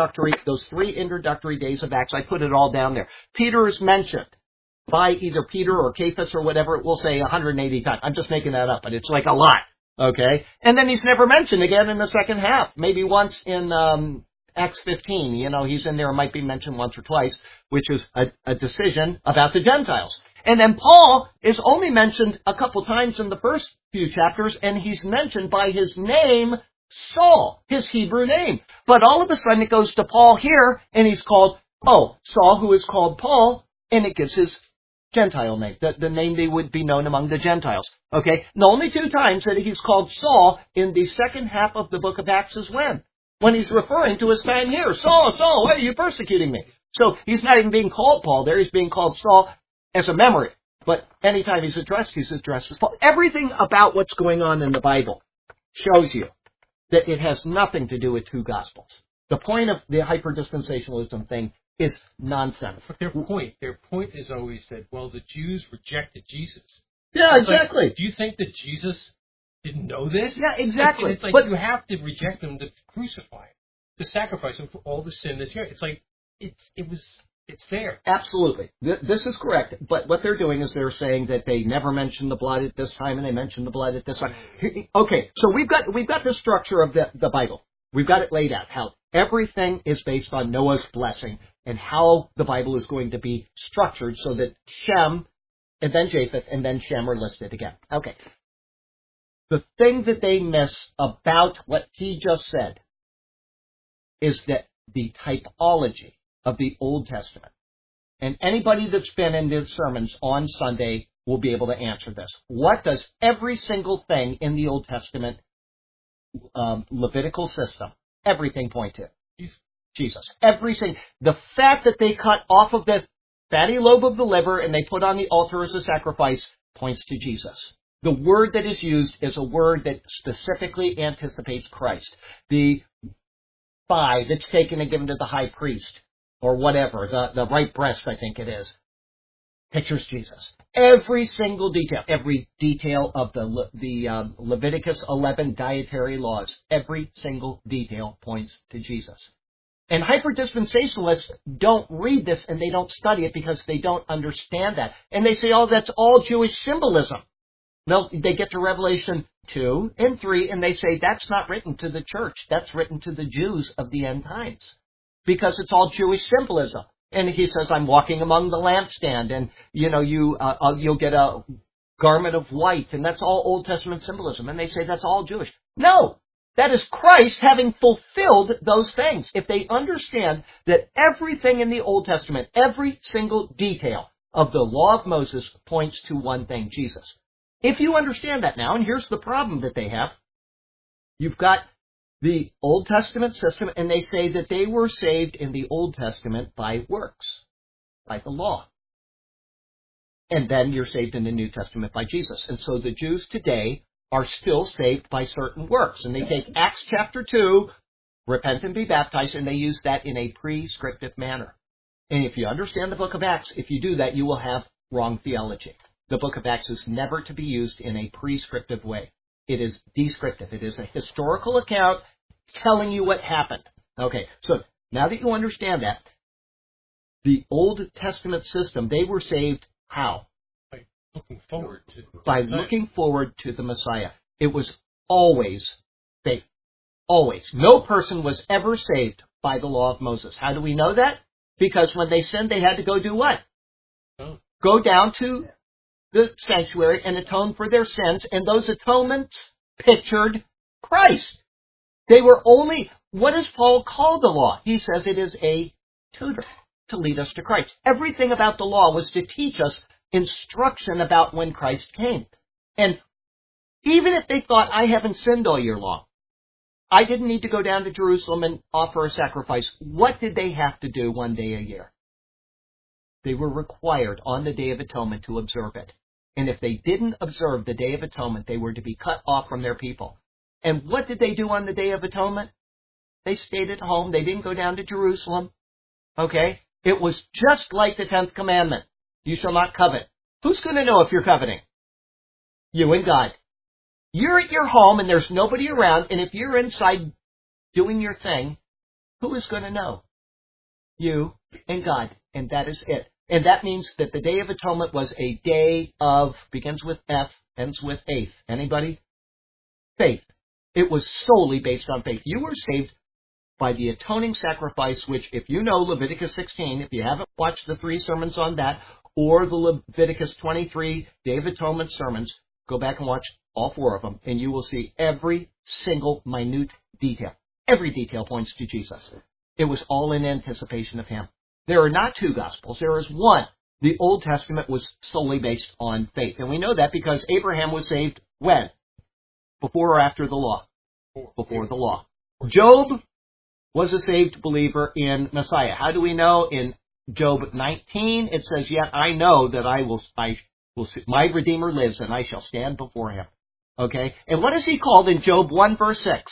3 introductory days of Acts, I put it all down there. Peter is mentioned by either Peter or Cephas or whatever. It will say 180 times. I'm just making that up, but it's like a lot, okay? And then he's never mentioned again in the second half. Maybe once in Acts 15, he's in there, might be mentioned once or twice, which is a decision about the Gentiles. And then Paul is only mentioned a couple times in the first few chapters, and he's mentioned by his name, Saul, his Hebrew name. But all of a sudden it goes to Paul here, and he's called, Saul, who is called Paul, and it gives his Gentile name, the name they would be known among the Gentiles. Okay? The only 2 times that he's called Saul in the second half of the book of Acts is when he's referring to his time here. Saul, Saul, why are you persecuting me? So he's not even being called Paul there. He's being called Saul as a memory. But anytime he's addressed as Paul. Everything about what's going on in the Bible shows you that it has nothing to do with 2 Gospels. The point of the hyper-dispensationalism thing is nonsense. But their point is always that, the Jews rejected Jesus. Yeah, exactly. Do you think that Jesus didn't know this? Yeah, exactly. It's like you have to reject him to crucify him, to sacrifice him for all the sin that's here. It's like, it's there. Absolutely. This is correct. But what they're doing is they're saying that they never mentioned the blood at this time and they mentioned the blood at this time. Okay, so we've got the structure of the Bible. We've got it laid out, how everything is based on Noah's blessing and how the Bible is going to be structured so that Shem and then Japheth and then Shem are listed again. Okay. The thing that they miss about what he just said is that the typology of the Old Testament. And anybody that's been in these sermons on Sunday will be able to answer this. What does every single thing in the Old Testament Levitical system, everything point to? Jesus. Everything. The fact that they cut off of the fatty lobe of the liver and they put on the altar as a sacrifice points to Jesus. The word that is used is a word that specifically anticipates Christ. The thigh that's taken and given to the high priest, or whatever, the right breast, I think it is. pictures Jesus. Every single detail, every detail of the Leviticus 11 dietary laws, every single detail points to Jesus. And hyper-dispensationalists don't read this and they don't study it because they don't understand that. And they say, oh, that's all Jewish symbolism. They get to Revelation 2 and 3 and they say that's not written to the church. That's written to the Jews of the end times. Because it's all Jewish symbolism. And he says, I'm walking among the lampstand and, you'll get a garment of white and that's all Old Testament symbolism. And they say that's all Jewish. No! That is Christ having fulfilled those things. If they understand that everything in the Old Testament, every single detail of the law of Moses points to one thing, Jesus. If you understand that now, and here's the problem that they have, you've got the Old Testament system, and they say that they were saved in the Old Testament by works, by the law. And then you're saved in the New Testament by Jesus. And so the Jews today are still saved by certain works. And they take Acts chapter 2, repent and be baptized, and they use that in a prescriptive manner. And if you understand the book of Acts, if you do that, you will have wrong theology. The book of Acts is never to be used in a prescriptive way. It is descriptive. It is a historical account telling you what happened. Okay, so now that you understand that, the Old Testament system, they were saved how? Looking forward to by looking forward to the Messiah. It was always faith. Always. No person was ever saved by the law of Moses. How do we know that? Because when they sinned, they had to go do what? Oh. Go down to the sanctuary and atone for their sins, and those atonements pictured Christ. They were only, what does Paul call the law? He says it is a tutor to lead us to Christ. Everything about the law was to teach us instruction about when Christ came. And even if they thought, I haven't sinned all year long, I didn't need to go down to Jerusalem and offer a sacrifice, what did they have to do one day a year? They were required on the Day of Atonement to observe it. And if they didn't observe the Day of Atonement, they were to be cut off from their people. And what did they do on the Day of Atonement? They stayed at home. They didn't go down to Jerusalem. Okay? It was just like the 10th commandment. You shall not covet. Who's going to know if you're coveting? You and God. You're at your home and there's nobody around, and if you're inside doing your thing, who is going to know? You and God. And that is it. And that means that the Day of Atonement was a day of, begins with F, ends with eighth. Anybody? Faith. It was solely based on faith. You were saved by the atoning sacrifice, which if you know Leviticus 16, if you haven't watched the 3 sermons on that, or the Leviticus 23 Day of Atonement sermons, go back and watch all 4 of them, and you will see every single minute detail. Every detail points to Jesus. It was all in anticipation of Him. There are not 2 Gospels. There is one. The Old Testament was solely based on faith. And we know that because Abraham was saved when? Before or after the law? Before the law. Job was a saved believer in Messiah. How do we know? In Job 19, it says, yet I know that I will see, my Redeemer lives and I shall stand before Him. Okay? And what is he called in Job 1 verse 6?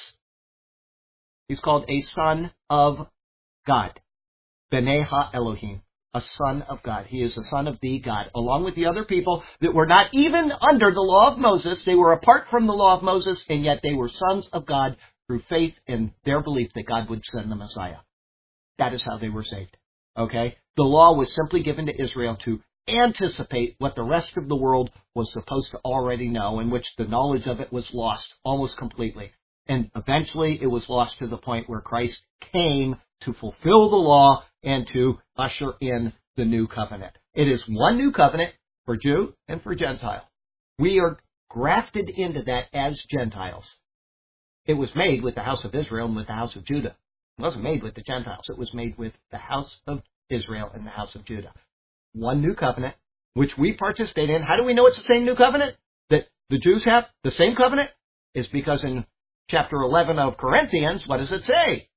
He's called a son of God. B'nai Ha-Elohim. A son of God. He is a son of the God. Along with the other people that were not even under the law of Moses. They were apart from the law of Moses, and yet they were sons of God through faith in their belief that God would send the Messiah. That is how they were saved. Okay? The law was simply given to Israel to anticipate what the rest of the world was supposed to already know, in which the knowledge of it was lost almost completely. And eventually it was lost to the point where Christ came to fulfill the law and to usher in the new covenant. It is one new covenant for Jew and for Gentile. We are grafted into that as Gentiles. It was made with the house of Israel and with the house of Judah. It wasn't made with the Gentiles. It was made with the house of Israel and the house of Judah. One new covenant, which we participate in. How do we know it's the same new covenant that the Jews have? The same covenant is because in chapter 11 of Corinthians, what does it say?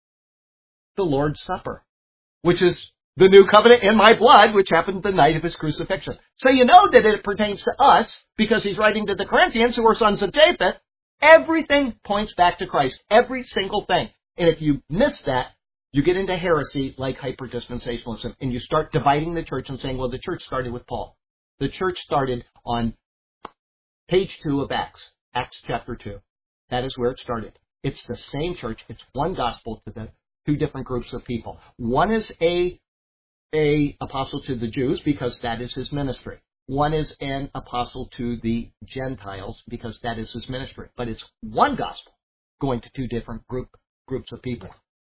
The Lord's Supper, which is the new covenant in my blood, which happened the night of His crucifixion. So you know that it pertains to us because he's writing to the Corinthians who are sons of Japheth. Everything points back to Christ. Every single thing. And if you miss that, You get into heresy like hyper-dispensationalism, and you start dividing the church and saying, well, the church started with Paul. The church started on page 2 of Acts, Acts chapter 2. That is where it started. It's the same church. It's one gospel to the two different groups of people. One is a apostle to the Jews because that is his ministry. One is an apostle to the Gentiles because that is his ministry. But it's one gospel going to two different groups of people.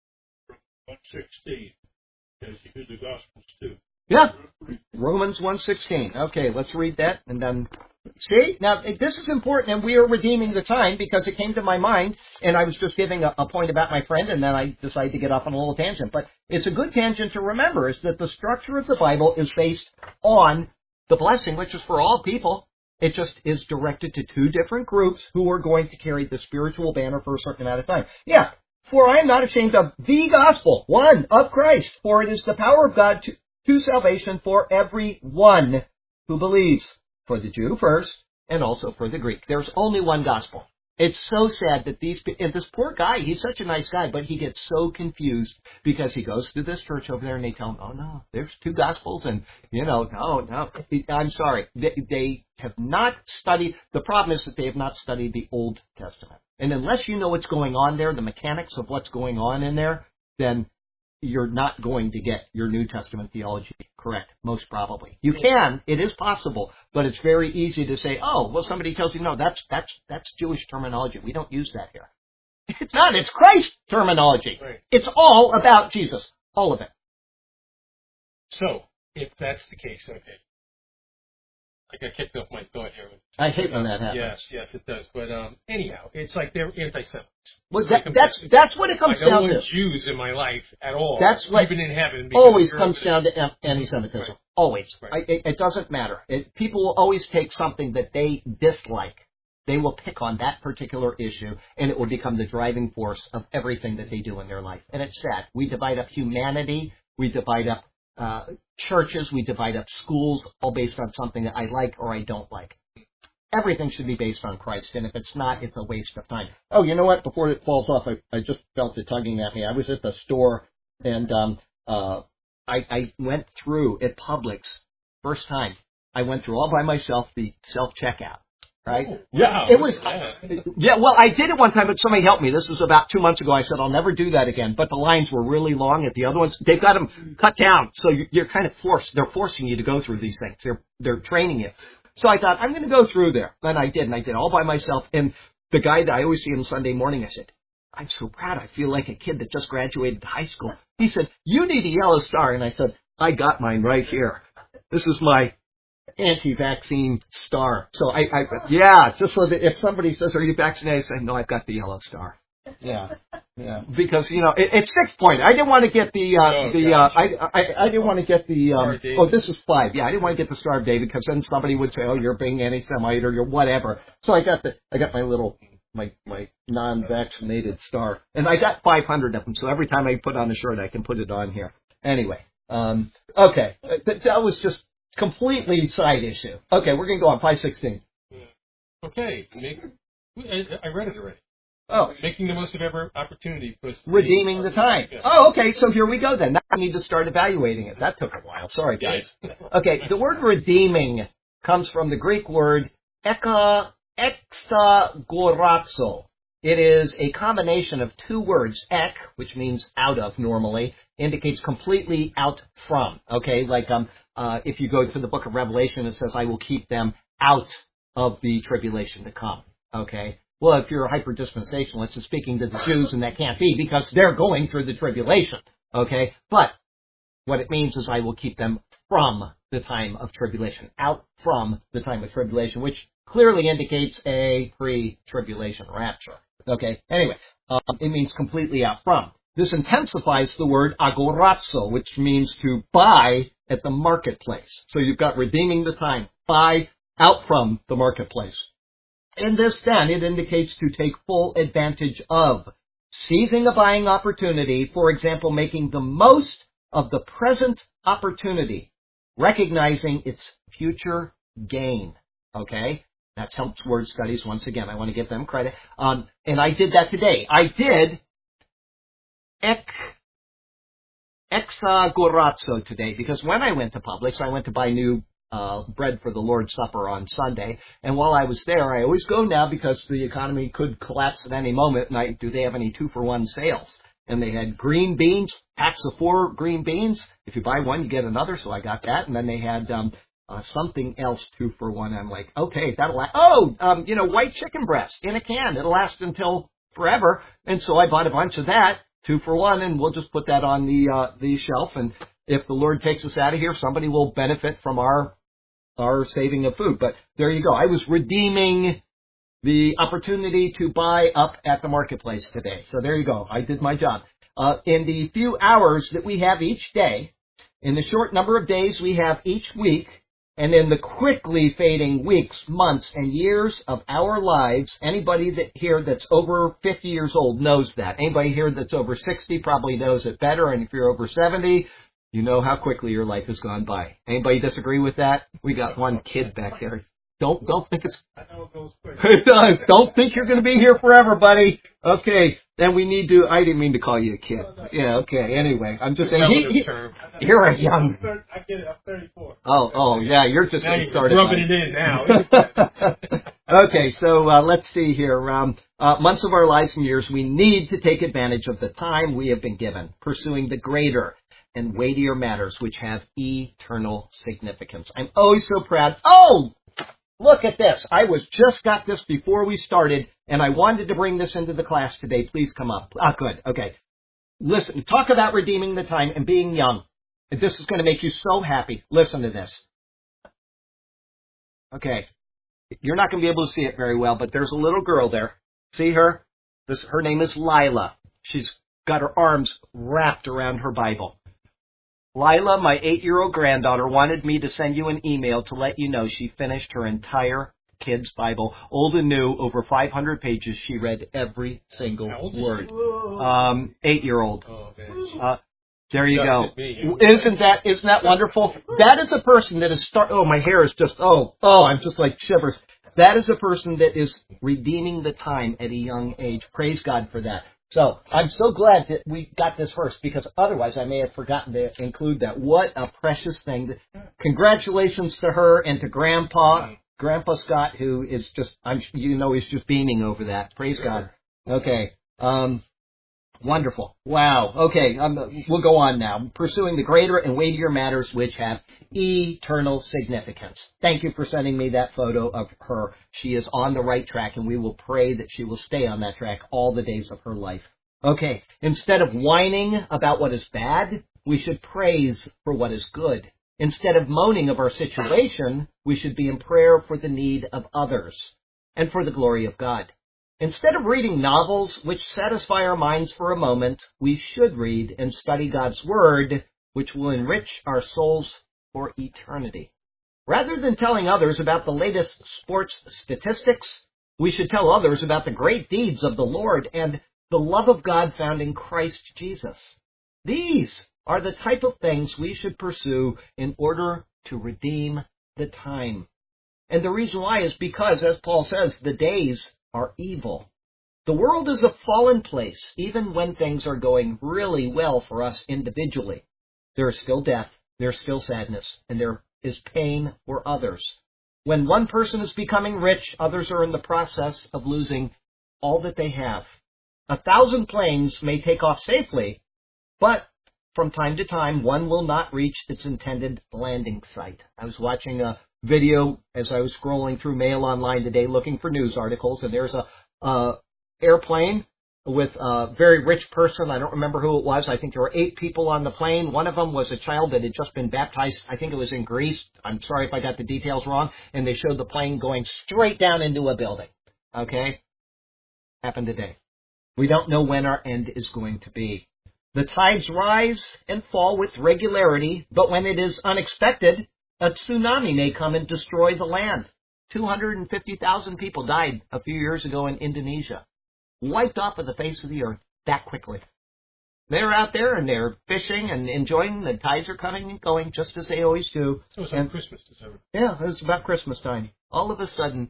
1:16. As you do the Gospels too. Yeah. Romans 1:16. Okay, let's read that and then see. Now, this is important, and we are redeeming the time because it came to my mind, and I was just giving a point about my friend, and then I decided to get off on a little tangent. But it's a good tangent to remember, is that the structure of the Bible is based on the blessing, which is for all people. It just is directed to two different groups who are going to carry the spiritual banner for a certain amount of time. Yeah. For I am not ashamed of the gospel, one, of Christ, for it is the power of God to salvation for everyone who believes, for the Jew first, and also for the Greek. There's only one gospel. It's so sad that and this poor guy, he's such a nice guy, but he gets so confused because he goes to this church over there and they tell him, oh no, there's two gospels and, no. I'm sorry. They have not studied, the problem is that they have not studied the Old Testament. And unless you know what's going on there, the mechanics of what's going on in there, then you're not going to get your New Testament theology correct, most probably. You can, it is possible, but it's very easy to say, oh, well, somebody tells you, no, that's Jewish terminology. We don't use that here. It's not, it's Christ terminology. Right. It's all about Jesus, all of it. So, if that's the case, okay. I got kicked off my thought here. I hate when that happens. Yes, it does. But anyhow, it's like they're anti-Semites. Well, that's what it comes down to. I don't want Jews in my life at all. That's what even in heaven. Always comes down to anti-Semitism. Right. Always. Right. It doesn't matter. People will always take something that they dislike. They will pick on that particular issue, and it will become the driving force of everything that they do in their life. And it's sad. We divide up humanity. We divide up churches, we divide up schools, all based on something that I like or I don't like. Everything should be based on Christ, and if it's not, it's a waste of time. Oh, you know what? Before it falls off, I just felt it tugging at me. I was at the store, and I went through at Publix, first time, I went through all by myself the self-checkout. Right? Oh, yeah, wow. it was. Yeah, well, I did it one time, but somebody helped me. This was about 2 months ago. I said I'll never do that again. But the lines were really long at the other ones. They've got them cut down, so you're kind of forced. They're forcing you to go through these things. They're training you. So I thought I'm going to go through there, and I did all by myself. And the guy that I always see on Sunday morning, I said, I'm so proud. I feel like a kid that just graduated high school. He said, you need a yellow star, and I said, I got mine right here. This is my anti-vaccine star. So just so that if somebody says, are you vaccinated? I say, no, I've got the yellow star. Yeah. Because, it's 6 point. I didn't want to get I didn't want to get this is 5. Yeah, I didn't want to get the Star of David because then somebody would say, oh, you're being anti-Semite or you're whatever. So I got my little, my non-vaccinated star. And I got 500 of them. So every time I put on a shirt, I can put it on here. Anyway. Okay. That was just completely side issue. Okay, we're going to go on 5:16. Okay. I read it already. Oh. Making the most of every opportunity. Redeeming the time. Yeah. Oh, okay, so here we go then. Now I need to start evaluating it. That took a while. Sorry, guys. Okay, the word redeeming comes from the Greek word exagorazo. It is a combination of two words. Ek, which means out of normally, indicates completely out from. Okay, like if you go to the book of Revelation, it says, I will keep them out of the tribulation to come. Okay, well, if you're a hyper-dispensationalist, it's speaking to the Jews, and that can't be because they're going through the tribulation. Okay, but what it means is I will keep them from the time of tribulation, out from the time of tribulation, which clearly indicates a pre-tribulation rapture. Okay, anyway, it means completely out from. This intensifies the word agorazo, which means to buy at the marketplace. So you've got redeeming the time, buy out from the marketplace. In this, then, it indicates to take full advantage of, seizing a buying opportunity, for example, making the most of the present opportunity, recognizing its future gain. Okay? That's Helps Word Studies. Once again, I want to give them credit. And I did that today. I did exagorazzo today, because when I went to Publix, I went to buy new bread for the Lord's Supper on Sunday, and while I was there, I always go now because the economy could collapse at any moment, and do they have any 2-for-1 sales? And they had green beans, packs of 4 green beans. If you buy one, you get another, so I got that, and then they had something else 2-for-1. I'm like, okay, that'll last. White chicken breast in a can. It'll last until forever, and so I bought a bunch of that, 2-for-1, and we'll just put that on the shelf, and if the Lord takes us out of here, somebody will benefit from our saving of food. But there you go. I was redeeming the opportunity to buy up at the marketplace today. So there you go. I did my job. In the few hours that we have each day, in the short number of days we have each week, and in the quickly fading weeks, months, and years of our lives, anybody here that's over 50 years old knows that. Anybody here that's over 60 probably knows it better. And if you're over 70, you know how quickly your life has gone by. Anybody disagree with that? We got one kid back there. Don't think it's... I know it goes quick. It does. Don't think you're going to be here forever, buddy. Okay. Then we need to... I didn't mean to call you a kid. Yeah, okay. Anyway, I'm just saying... You're a young... I get it. I'm 34. Oh, yeah. You're just getting started. Rubbing it in now. Okay, so let's see here. Months of our lives and years, we need to take advantage of the time we have been given, pursuing the greater and weightier matters which have eternal significance. I'm always so proud. Oh, look at this. I just got this before we started, and I wanted to bring this into the class today. Please come up. Good. Okay. Listen, talk about redeeming the time and being young. This is going to make you so happy. Listen to this. Okay. You're not going to be able to see it very well, but there's a little girl there. See her? Her name is Lila. She's got her arms wrapped around her Bible. Lila, my 8-year-old granddaughter, wanted me to send you an email to let you know she finished her entire kids' Bible, old and new, over 500 pages. She read every single word. 8-year-old. Oh, man. There you go. Isn't that wonderful? That is a person that is my hair is just, I'm just like shivers. That is a person that is redeeming the time at a young age. Praise God for that. So I'm so glad that we got this first, because otherwise I may have forgotten to include that. What a precious thing. Congratulations to her and to Grandpa Scott, who is just, he's just beaming over that. Praise God. Okay. Wonderful. Wow. Okay. We'll go on now. Pursuing the greater and weightier matters which have eternal significance. Thank you for sending me that photo of her. She is on the right track, and we will pray that she will stay on that track all the days of her life. Okay. Instead of whining about what is bad, we should praise for what is good. Instead of moaning of our situation, we should be in prayer for the need of others and for the glory of God. Instead of reading novels which satisfy our minds for a moment, we should read and study God's Word, which will enrich our souls for eternity. Rather than telling others about the latest sports statistics, we should tell others about the great deeds of the Lord and the love of God found in Christ Jesus. These are the type of things we should pursue in order to redeem the time. And the reason why is because, as Paul says, the days are evil. The world is a fallen place, even when things are going really well for us individually. There is still death, there's still sadness, and there is pain for others. When one person is becoming rich, others are in the process of losing all that they have. 1,000 planes may take off safely, but from time to time, one will not reach its intended landing site. I was watching a video as I was scrolling through Mail Online today looking for news articles, and there's a airplane with a very rich person. I don't remember who it was. I think there were 8 people on the plane. One of them was a child that had just been baptized. I think it was in Greece. I'm sorry if I got the details wrong. And they showed the plane going straight down into a building. Okay? Happened today. We don't know when our end is going to be. The tides rise and fall with regularity, but when it is unexpected, a tsunami may come and destroy the land. 250,000 people died a few years ago in Indonesia. Wiped off of the face of the earth that quickly. They're out there and they're fishing and enjoying. The tides are coming and going just as they always do. So it's on Christmas, December. Yeah, it was about Christmas time. All of a sudden,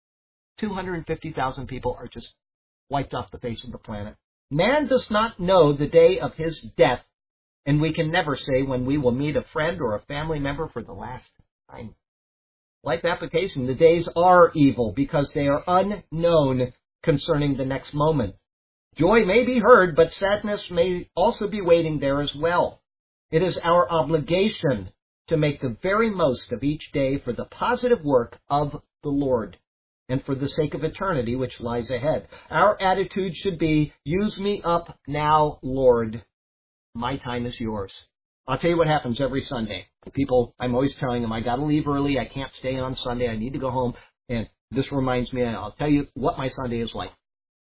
250,000 people are just wiped off the face of the planet. Man does not know the day of his death, And we can never say when we will meet a friend or a family member for the last time. Life application, the days are evil because they are unknown concerning the next moment. Joy may be heard, but sadness may also be waiting there as well. It is our obligation to make the very most of each day for the positive work of the Lord and for the sake of eternity which lies ahead. Our attitude should be, use me up now, Lord. My time is yours. I'll tell you what happens every Sunday. People, I'm always telling them, I got to leave early. I can't stay on Sunday. I need to go home. And this reminds me, I'll tell you what my Sunday is like.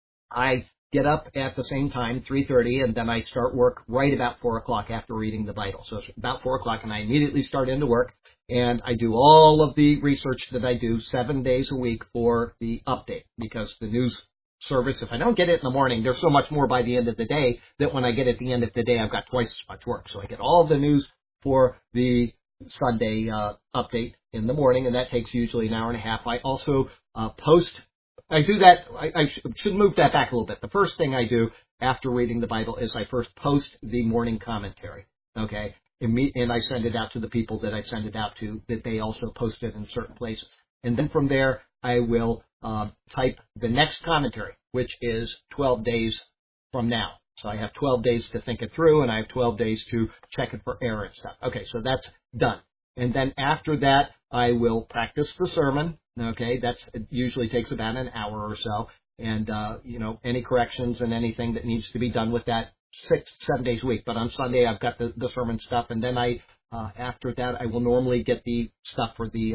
I get up at the same time, 3:30, and then I start work right about 4 o'clock after reading the Bible. So it's about 4 o'clock, and I immediately start into work, and I do all of the research that I do 7 days a week for the update, because the news service, if I don't get it in the morning, there's so much more by the end of the day that when I get at the end of the day, I've got twice as much work. So I get all the news for the Sunday update in the morning, and that takes usually an hour and a half. I also post. I do that. I should move that back a little bit. The first thing I do after reading the Bible is I first post the morning commentary. Okay, and I send it out to the people that I send it out to, that they also post it in certain places. And then from there, I will type the next commentary, which is 12 days from now. So I have 12 days to think it through, and I have 12 days to check it for error and stuff. Okay, so that's done. And then after that, I will practice the sermon. Okay, it usually takes about an hour or so. And, any corrections and anything that needs to be done with that 6-7 days a week. But on Sunday, I've got the sermon stuff. And then after that, I will normally get the stuff for the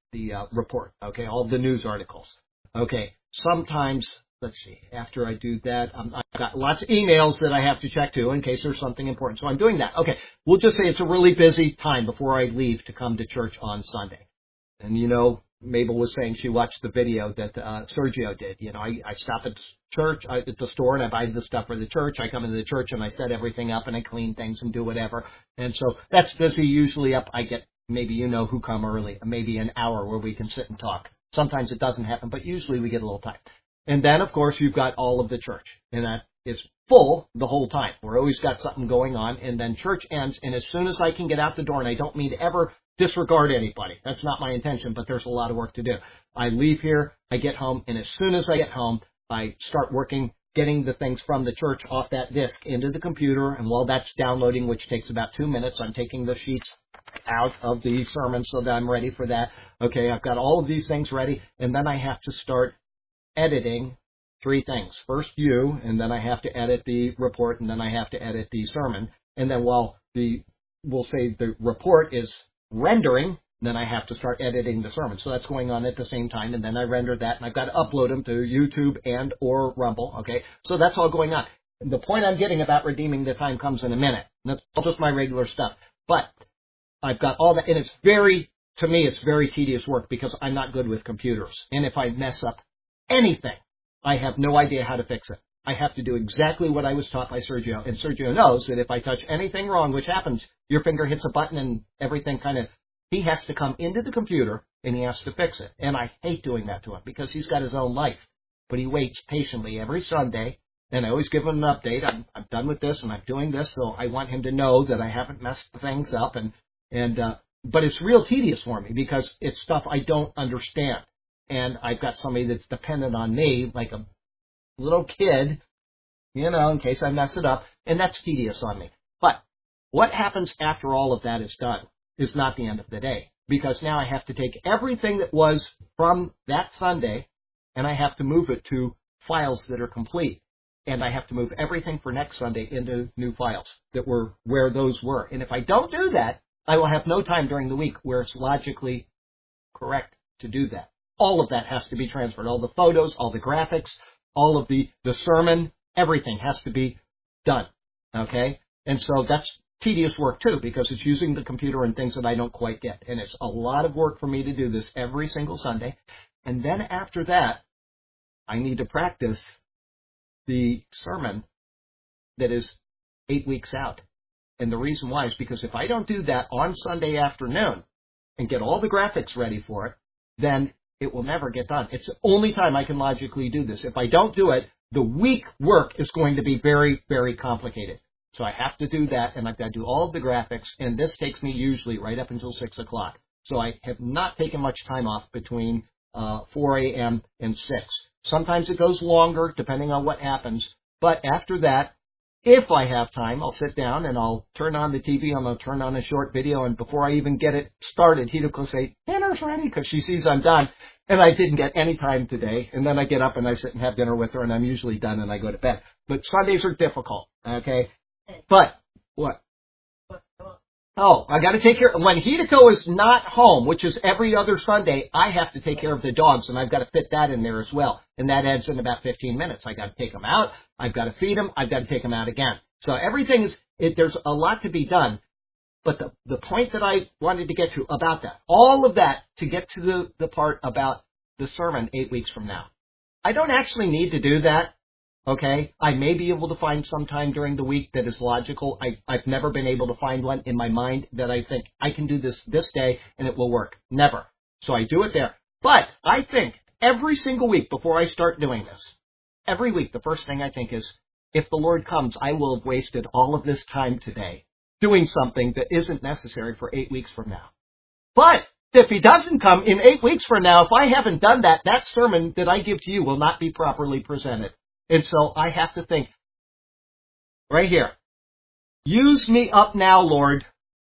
report. Okay, all the news articles. Okay, sometimes, let's see, after I do that, I've got lots of emails that I have to check too in case there's something important. So I'm doing that. Okay, we'll just say it's a really busy time before I leave to come to church on Sunday. And Mabel was saying she watched the video that Sergio did. I stop at church, at the store, and I buy the stuff for the church. I come into the church and I set everything up and I clean things and do whatever. And so that's busy. Usually I get, maybe who come early, maybe an hour where we can sit and talk. Sometimes it doesn't happen, but usually we get a little time. And then, of course, you've got all of the church, and that is full the whole time. We're always got something going on, and then church ends, and as soon as I can get out the door, and I don't mean to ever disregard anybody. That's not my intention, but there's a lot of work to do. I leave here, I get home, and as soon as I get home, I start working, getting the things from the church off that disk into the computer, and while that's downloading, which takes about 2 minutes, I'm taking the sheets out of the sermon so that I'm ready for that. Okay, I've got all of these things ready, and then I have to start editing 3 things. First you, and then I have to edit the report, and then I have to edit the sermon. And then while we'll say the report is rendering, then I have to start editing the sermon. So that's going on at the same time, and then I render that, and I've got to upload them to YouTube and or Rumble. Okay, so that's all going on. The point I'm getting about redeeming the time comes in a minute. That's all just my regular stuff. But I've got all that, and it's very tedious work because I'm not good with computers. And if I mess up anything, I have no idea how to fix it. I have to do exactly what I was taught by Sergio. And Sergio knows that if I touch anything wrong, which happens, your finger hits a button and everything he has to come into the computer and he has to fix it. And I hate doing that to him because he's got his own life. But he waits patiently every Sunday, and I always give him an update. I'm done with this and I'm doing this, so I want him to know that I haven't messed things up. But it's real tedious for me because it's stuff I don't understand. And I've got somebody that's dependent on me, like a little kid, in case I mess it up, and that's tedious on me. But what happens after all of that is done is not the end of the day, because now I have to take everything that was from that Sunday, and I have to move it to files that are complete. And I have to move everything for next Sunday into new files that were where those were. And if I don't do that, I will have no time during the week where it's logically correct to do that. All of that has to be transferred. All the photos, all the graphics, all of the sermon, everything has to be done. Okay? And so that's tedious work too, because it's using the computer and things that I don't quite get. And it's a lot of work for me to do this every single Sunday. And then after that, I need to practice the sermon that is 8 weeks out. And the reason why is because if I don't do that on Sunday afternoon and get all the graphics ready for it, then it will never get done. It's the only time I can logically do this. If I don't do it, the week work is going to be very, very complicated. So I have to do that, and I've got to do all of the graphics, and this takes me usually right up until 6 o'clock. So I have not taken much time off between 4 a.m. and 6. Sometimes it goes longer, depending on what happens. But after that, if I have time, I'll sit down and I'll turn on the TV. I'm going to turn on a short video, and before I even get it started, Hida will say, "Dinner's ready," because she sees I'm done. And I didn't get any time today. And then I get up and I sit and have dinner with her, and I'm usually done and I go to bed. But Sundays are difficult, okay? But, what? Oh, I got to take care. When Hideko is not home, which is every other Sunday, I have to take care of the dogs, and I've got to fit that in there as well. And that adds in about 15 minutes. I got to take them out. I've got to feed them. I've got to take them out again. So everything is, there's a lot to be done. But the point that I wanted to get to about that, all of that to get to the part about the sermon 8 weeks from now. I don't actually need to do that. Okay, I may be able to find some time during the week that is logical. I've never been able to find one in my mind that I think I can do this day and it will work. Never. So I do it there. But I think every single week before I start doing this, every week the first thing I think is, if the Lord comes, I will have wasted all of this time today doing something that isn't necessary for 8 weeks from now. But if he doesn't come in 8 weeks from now, if I haven't done that, that sermon that I give to you will not be properly presented. And so I have to think, right here, use me up now, Lord.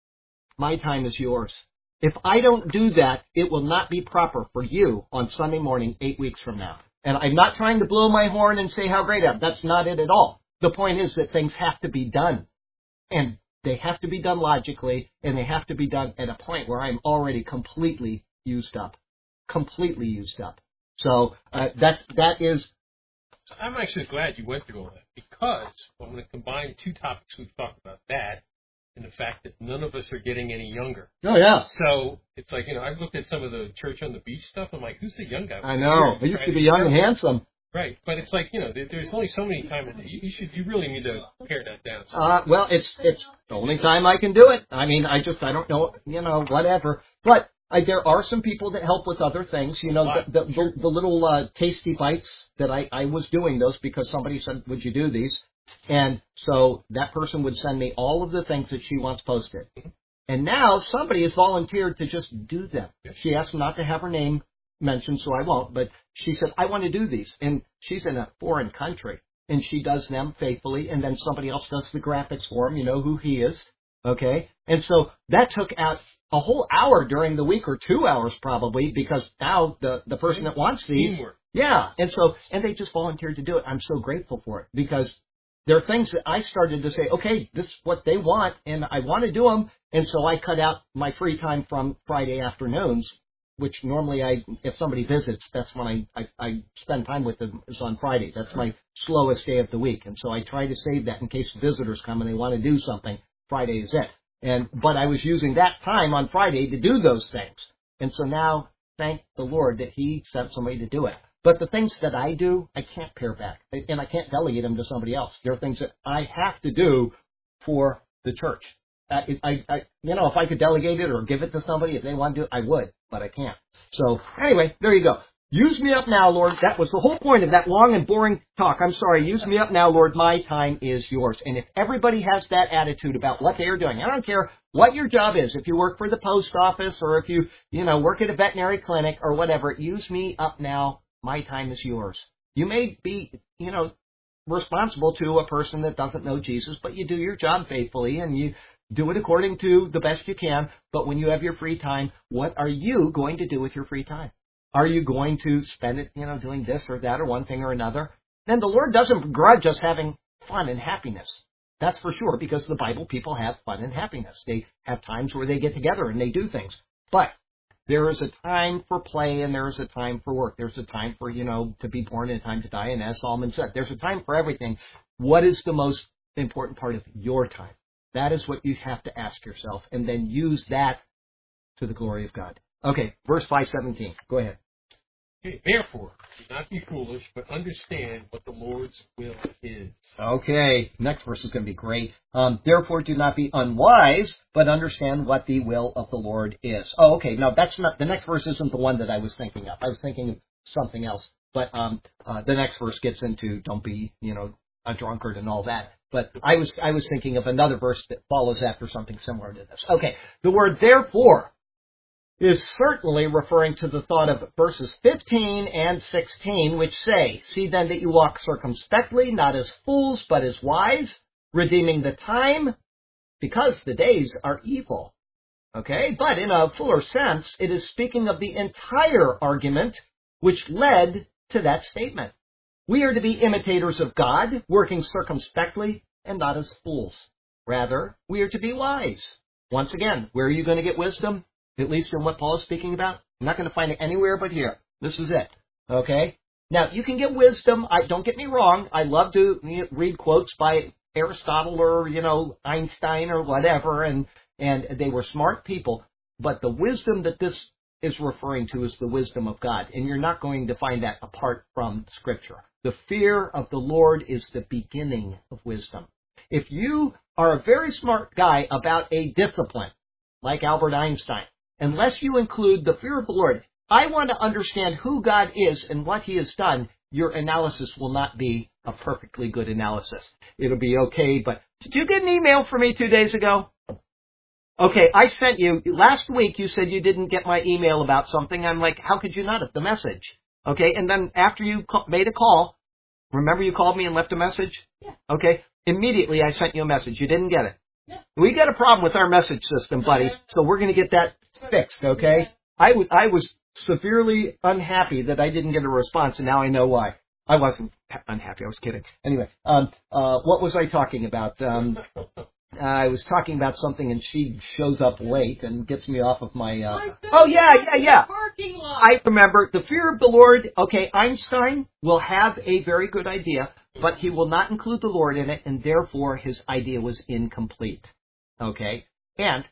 My time is yours. If I don't do that, it will not be proper for you on Sunday morning 8 weeks from now. And I'm not trying to blow my horn and say how great I am. That's not it at all. The point is that things have to be done. And they have to be done logically, and they have to be done at a point where I'm already completely used up. Completely used up. So that is... I'm actually glad you went through all that, because I'm going to combine two topics we've talked about, that and the fact that none of us are getting any younger. Oh, yeah. So it's like, I've looked at some of the Church on the Beach stuff. I'm like, who's the young guy? I know. He used to be young and handsome. Right. But it's like, there's only so many times. You really need to pare that down. Well, it's the only time I can do it. I mean, I don't know, whatever. But there are some people that help with other things. The little tasty bites that I was doing those because somebody said, would you do these? And so that person would send me all of the things that she wants posted. And now somebody has volunteered to just do them. She asked not to have her name mentioned, so I won't. But she said, I want to do these. And she's in a foreign country. And she does them faithfully. And then somebody else does the graphics for him. You know who he is. Okay? And so that took out a whole hour during the week, or 2 hours probably, because now the person that wants these, teamwork. Yeah, and they just volunteered to do it. I'm so grateful for it, because there are things that I started to say, okay, this is what they want, and I want to do them, and so I cut out my free time from Friday afternoons, which normally if somebody visits, that's when I spend time with them, is on Friday. That's my slowest day of the week, and so I try to save that in case visitors come and they want to do something. Friday is it. But I was using that time on Friday to do those things. And so now, thank the Lord that he sent somebody to do it. But the things that I do, I can't pare back. And I can't delegate them to somebody else. There are things that I have to do for the church. If I could delegate it or give it to somebody, if they want to do it, I would. But I can't. So, anyway, there you go. Use me up now, Lord. That was the whole point of that long and boring talk. I'm sorry. Use me up now, Lord. My time is yours. And if everybody has that attitude about what they are doing, I don't care what your job is. If you work for the post office or if you work at a veterinary clinic or whatever, use me up now. My time is yours. You may be, responsible to a person that doesn't know Jesus, but you do your job faithfully and you do it according to the best you can. But when you have your free time, what are you going to do with your free time? Are you going to spend it, doing this or that or one thing or another? Then the Lord doesn't begrudge us having fun and happiness. That's for sure, because the Bible people have fun and happiness. They have times where they get together and they do things. But there is a time for play and there is a time for work. There's a time for, to be born and a time to die. And as Solomon said, there's a time for everything. What is the most important part of your time? That is what you have to ask yourself, and then use that to the glory of God. Okay, verse 5:17. Go ahead. Okay, therefore, do not be foolish, but understand what the Lord's will is. Okay, next verse is going to be great. Therefore, do not be unwise, but understand what the will of the Lord is. Oh, okay. No, that's not. The next verse isn't the one that I was thinking of. I was thinking of something else. But the next verse gets into don't be, a drunkard and all that. But I was thinking of another verse that follows after something similar to this. Okay, the word therefore is certainly referring to the thought of verses 15 and 16, which say, see then that you walk circumspectly, not as fools, but as wise, redeeming the time, because the days are evil. Okay, but in a fuller sense, it is speaking of the entire argument which led to that statement. We are to be imitators of God, working circumspectly and not as fools. Rather, we are to be wise. Once again, where are you going to get wisdom? At least in what Paul is speaking about? I'm not going to find it anywhere but here. This is it. Okay? Now, you can get wisdom. Don't get me wrong. I love to read quotes by Aristotle or, Einstein or whatever, and they were smart people. But the wisdom that this is referring to is the wisdom of God. And you're not going to find that apart from Scripture. The fear of the Lord is the beginning of wisdom. If you are a very smart guy about a discipline, like Albert Einstein, unless you include the fear of the Lord, I want to understand who God is and what He has done, your analysis will not be a perfectly good analysis. It'll be okay, but did you get an email from me 2 days ago? Okay, I sent you, last week you said you didn't get my email about something. I'm like, how could you not have the message? Okay, and then after you made a call, remember you called me and left a message? Yeah. Okay, immediately I sent you a message. You didn't get it. Yeah. We got a problem with our message system, buddy, so we're going to get that fixed, okay? I was severely unhappy that I didn't get a response, and now I know why. I wasn't unhappy. I was kidding. Anyway, what was I talking about? I was talking about something, and she shows up late and gets me off of my... Oh, yeah. Parking lot. I remember the fear of the Lord. Okay, Einstein will have a very good idea, but he will not include the Lord in it, and therefore his idea was incomplete. Okay? And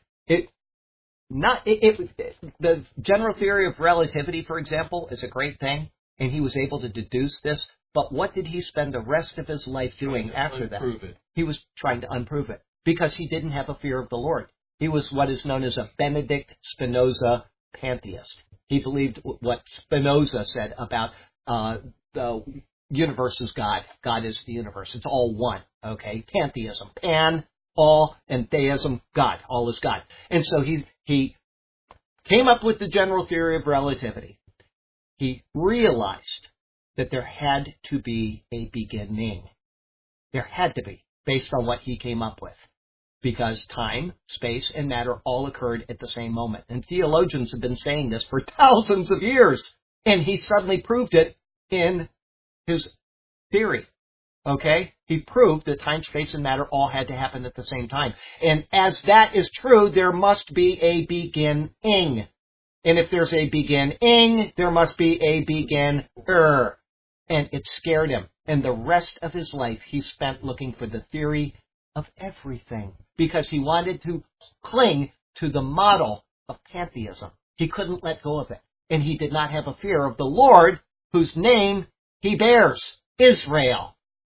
the general theory of relativity, for example, is a great thing, and he was able to deduce this, but what did he spend the rest of his life doing after that? He was trying to unprove it, because he didn't have a fear of the Lord. He was what is known as a Benedict Spinoza pantheist. He believed what Spinoza said about the universe is God. God is the universe. It's all one. Okay? Pantheism. Pan, all, and theism, God. All is God. And so he came up with the general theory of relativity. He realized that there had to be a beginning. There had to be, based on what he came up with. Because time, space, and matter all occurred at the same moment. And theologians have been saying this for thousands of years. And he suddenly proved it in his theory. Okay? He proved that time, space, and matter all had to happen at the same time. And as that is true, there must be a beginning. And if there's a beginning, there must be a beginner. And it scared him. And the rest of his life he spent looking for the theory of everything. Because he wanted to cling to the model of pantheism. He couldn't let go of it. And he did not have a fear of the Lord, whose name he bears, Israel.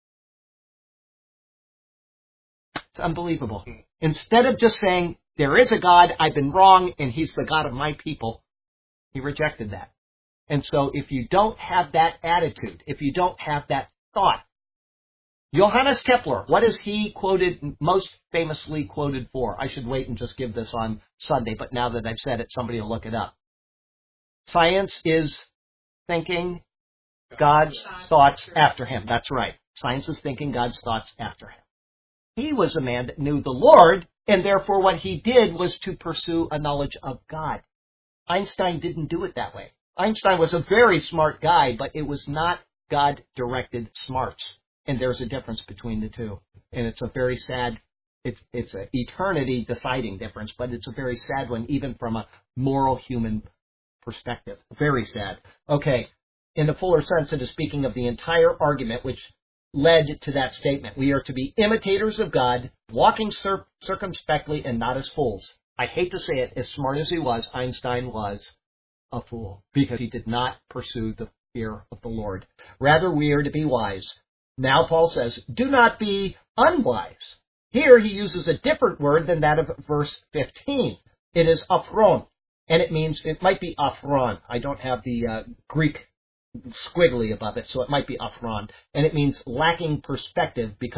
It's unbelievable. Instead of just saying, there is a God, I've been wrong, and he's the God of my people, he rejected that. And so if you don't have that attitude, if you don't have that thought, Johannes Kepler, what is he most famously quoted for? I should wait and just give this on Sunday, but now that I've said it, somebody will look it up. Science is thinking God's thoughts after him. That's right. Science is thinking God's thoughts after him. He was a man that knew the Lord, and therefore what he did was to pursue a knowledge of God. Einstein didn't do it that way. Einstein was a very smart guy, but it was not God-directed smarts. And there's a difference between the two. And it's a very sad, it's an eternity deciding difference, but it's a very sad one, even from a moral human perspective. Very sad. Okay, in the fuller sense, it is speaking of the entire argument which led to that statement. We are to be imitators of God, walking circumspectly and not as fools. I hate to say it, as smart as he was, Einstein was a fool, because he did not pursue the fear of the Lord. Rather, we are to be wise. Now Paul says, do not be unwise. Here he uses a different word than that of verse 15. It is aphron, and it might be aphron. I don't have the Greek squiggly above it, so it might be aphron. And it means lacking perspective, because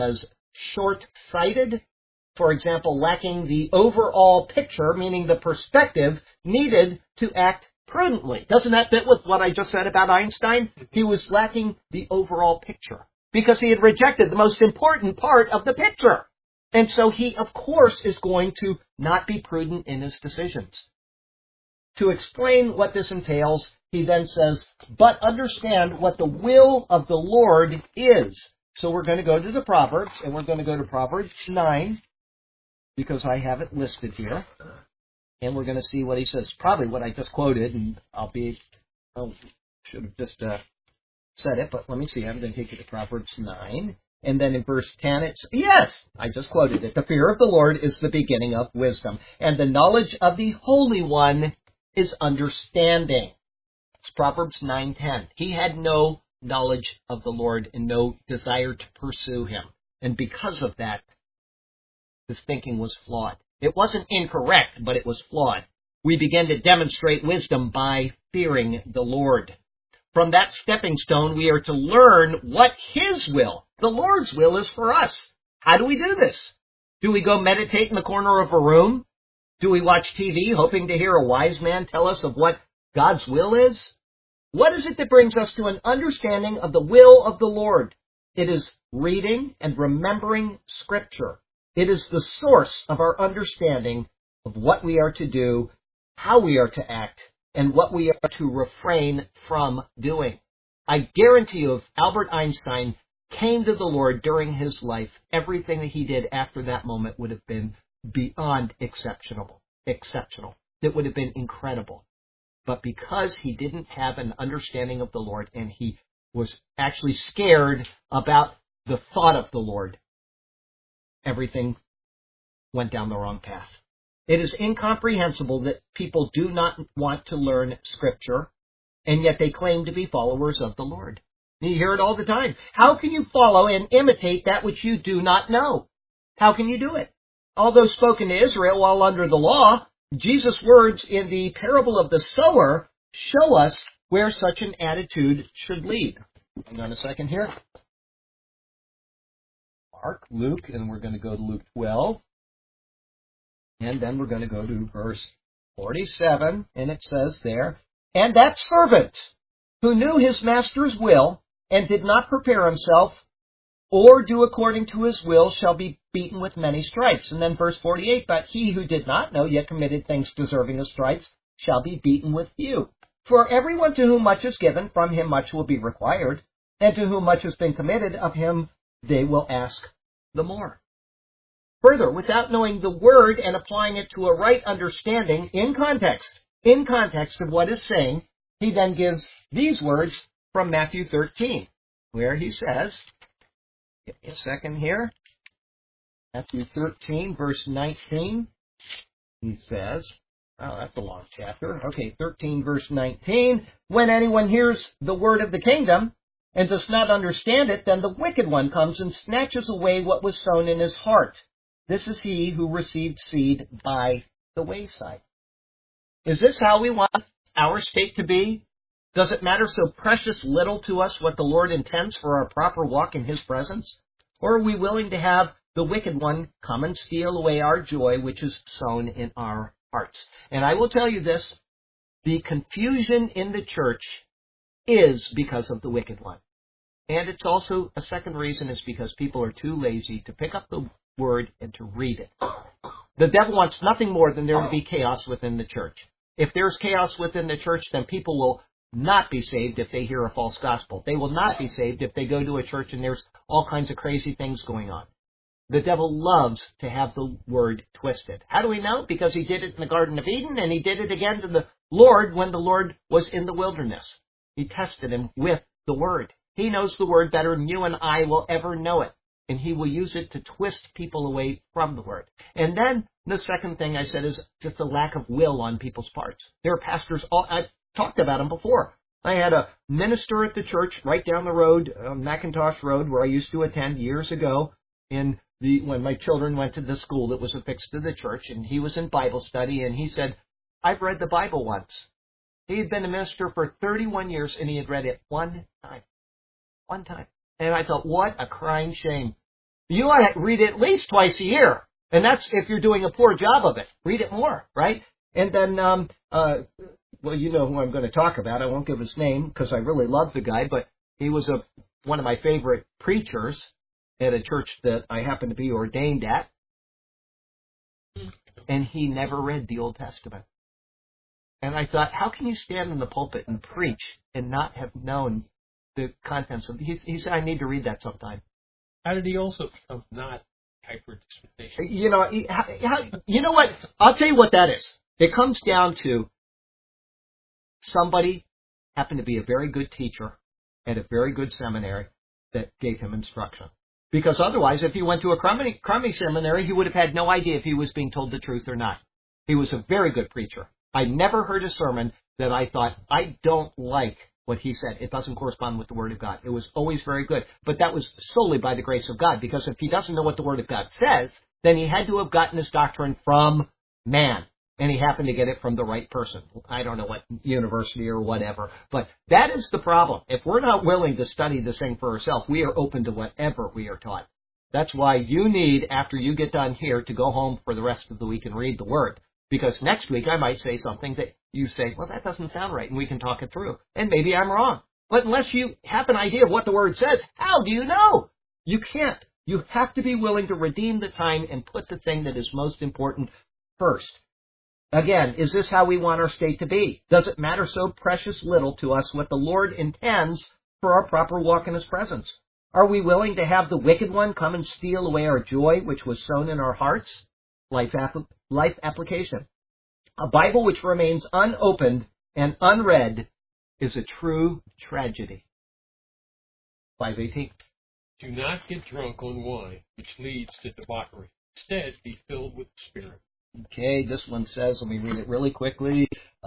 short-sighted. For example, lacking the overall picture, meaning the perspective needed to act prudently. Doesn't that fit with what I just said about Einstein? He was lacking the overall picture because he had rejected the most important part of the picture. And so he, of course, is going to not be prudent in his decisions. To explain what this entails, he then says, but understand what the will of the Lord is. So we're going to go to the Proverbs, and we're going to go to Proverbs 9, because I have it listed here. And we're going to see what he says. Probably what I just quoted, and should have just said it, but let me see. I'm going to take you to Proverbs 9. And then in verse 10, yes, I just quoted it. The fear of the Lord is the beginning of wisdom, and the knowledge of the Holy One is understanding. It's Proverbs 9:10. He had no knowledge of the Lord and no desire to pursue him. And because of that, his thinking was flawed. It wasn't incorrect, but it was flawed. We begin to demonstrate wisdom by fearing the Lord. From that stepping stone, we are to learn what His will, the Lord's will, is for us. How do we do this? Do we go meditate in the corner of a room? Do we watch TV hoping to hear a wise man tell us of what God's will is? What is it that brings us to an understanding of the will of the Lord? It is reading and remembering Scripture. It is the source of our understanding of what we are to do, how we are to act, and what we are to refrain from doing. I guarantee you, if Albert Einstein came to the Lord during his life, everything that he did after that moment would have been beyond exceptional. It would have been incredible. But because he didn't have an understanding of the Lord, and he was actually scared about the thought of the Lord, everything went down the wrong path. It is incomprehensible that people do not want to learn Scripture, and yet they claim to be followers of the Lord. You hear it all the time. How can you follow and imitate that which you do not know? How can you do it? Although spoken to Israel while under the law, Jesus' words in the parable of the sower show us where such an attitude should lead. Hang on a second here. Mark, Luke, and we're going to go to Luke 12. And then we're going to go to verse 47, and it says there, and that servant who knew his master's will and did not prepare himself or do according to his will shall be beaten with many stripes. And then verse 48, but he who did not know yet committed things deserving of stripes shall be beaten with few. For everyone to whom much is given, from him much will be required, and to whom much has been committed, of him they will ask the more. Further, without knowing the word and applying it to a right understanding in context of what is saying, he then gives these words from Matthew 13, where he says, give me a second here, Matthew 13, verse 19, he says, oh, that's a long chapter. Okay, 13, verse 19, when anyone hears the word of the kingdom and does not understand it, then the wicked one comes and snatches away what was sown in his heart. This is he who received seed by the wayside. Is this how we want our state to be? Does it matter so precious little to us what the Lord intends for our proper walk in His presence? Or are we willing to have the wicked one come and steal away our joy which is sown in our hearts? And I will tell you this, the confusion in the church is because of the wicked one. And it's also, a second reason is because people are too lazy to pick up the word and to read it. The devil wants nothing more than there to be chaos within the church. If there's chaos within the church, then people will not be saved if they hear a false gospel. They will not be saved if they go to a church and there's all kinds of crazy things going on. The devil loves to have the word twisted. How do we know? Because he did it in the Garden of Eden, and he did it again to the Lord when the Lord was in the wilderness. He tested him with the word. He knows the word better than you and I will ever know it. And he will use it to twist people away from the word. And then the second thing I said is just a lack of will on people's parts. There are pastors, I've talked about them before. I had a minister at the church right down the road, McIntosh Road, where I used to attend years ago, when my children went to the school that was affixed to the church, and he was in Bible study, and he said, I've read the Bible once. He had been a minister for 31 years, and he had read it one time. One time. And I thought, what a crying shame. You ought to read it at least twice a year. And that's if you're doing a poor job of it. Read it more, right? And then, well, you know who I'm going to talk about. I won't give his name because I really love the guy, but he was one of my favorite preachers at a church that I happen to be ordained at. And he never read the Old Testament. And I thought, how can you stand in the pulpit and preach and not have known the contents of it? He said, I need to read that sometime. How did he also become not hyper-dispensational? You know what? I'll tell you what that is. It comes down to somebody happened to be a very good teacher at a very good seminary that gave him instruction. Because otherwise, if he went to a crummy seminary, he would have had no idea if he was being told the truth or not. He was a very good preacher. I never heard a sermon that I thought, I don't like what he said. It doesn't correspond with the Word of God. It was always very good. But that was solely by the grace of God, because if he doesn't know what the Word of God says, then he had to have gotten his doctrine from man. And he happened to get it from the right person. I don't know what university or whatever. But that is the problem. If we're not willing to study this thing for ourselves, we are open to whatever we are taught. That's why you need, after you get done here, to go home for the rest of the week and read the Word. Because next week I might say something that you say, well, that doesn't sound right, and we can talk it through. And maybe I'm wrong. But unless you have an idea of what the Word says, how do you know? You can't. You have to be willing to redeem the time and put the thing that is most important first. Again, is this how we want our state to be? Does it matter so precious little to us what the Lord intends for our proper walk in His presence? Are we willing to have the wicked one come and steal away our joy, which was sown in our hearts? Life application. A Bible which remains unopened and unread is a true tragedy. 5:18. Do not get drunk on wine, which leads to debauchery. Instead, be filled with the Spirit. Okay, this one says, let me read it really quickly,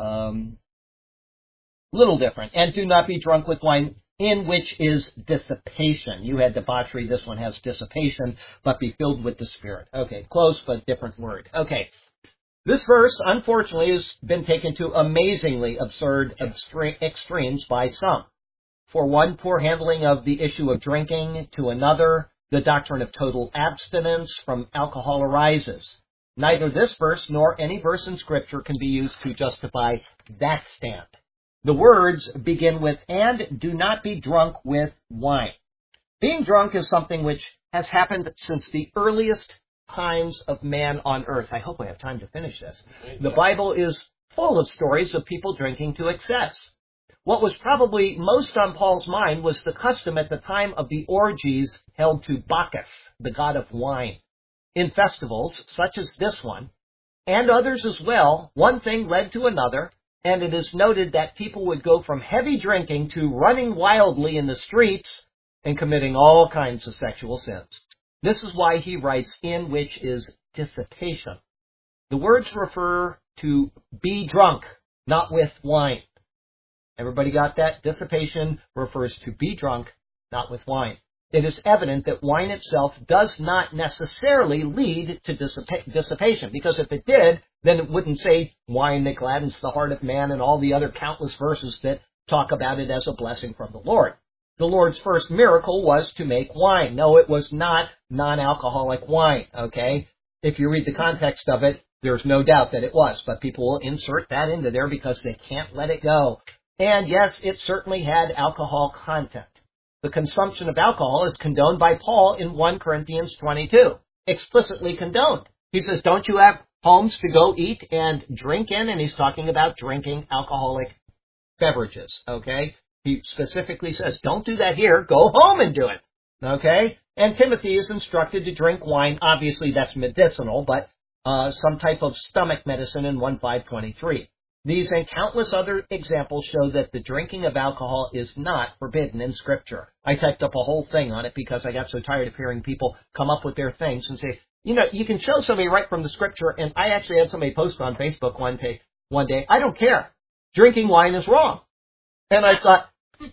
little different. And do not be drunk with wine, in which is dissipation. You had debauchery, this one has dissipation, but be filled with the Spirit. Okay, close, but different word. Okay, this verse, unfortunately, has been taken to amazingly absurd extremes by some. For one, poor handling of the issue of drinking. To another, the doctrine of total abstinence from alcohol arises. Neither this verse nor any verse in Scripture can be used to justify that stand. The words begin with, and do not be drunk with wine. Being drunk is something which has happened since the earliest times of man on earth. I hope I have time to finish this. The Bible is full of stories of people drinking to excess. What was probably most on Paul's mind was the custom at the time of the orgies held to Bacchus, the god of wine. In festivals, such as this one, and others as well, one thing led to another, and it is noted that people would go from heavy drinking to running wildly in the streets and committing all kinds of sexual sins. This is why he writes, in which is dissipation. The words refer to be drunk, not with wine. Everybody got that? Dissipation refers to be drunk, not with wine. It is evident that wine itself does not necessarily lead to dissipation, because if it did, then it wouldn't say wine that gladdens the heart of man and all the other countless verses that talk about it as a blessing from the Lord. The Lord's first miracle was to make wine. No, it was not non-alcoholic wine, okay? If you read the context of it, there's no doubt that it was, but people will insert that into there because they can't let it go. And yes, it certainly had alcohol content. The consumption of alcohol is condoned by Paul in 1 Corinthians 22. Explicitly condoned. He says, don't you have homes to go eat and drink in? And he's talking about drinking alcoholic beverages, okay? He specifically says, don't do that here. Go home and do it, okay? And Timothy is instructed to drink wine. Obviously, that's medicinal, but some type of stomach medicine in 1:5:23. These and countless other examples show that the drinking of alcohol is not forbidden in Scripture. I typed up a whole thing on it because I got so tired of hearing people come up with their things and say, you know, you can show somebody right from the Scripture, and I actually had somebody post on Facebook one day, I don't care. Drinking wine is wrong. And I thought,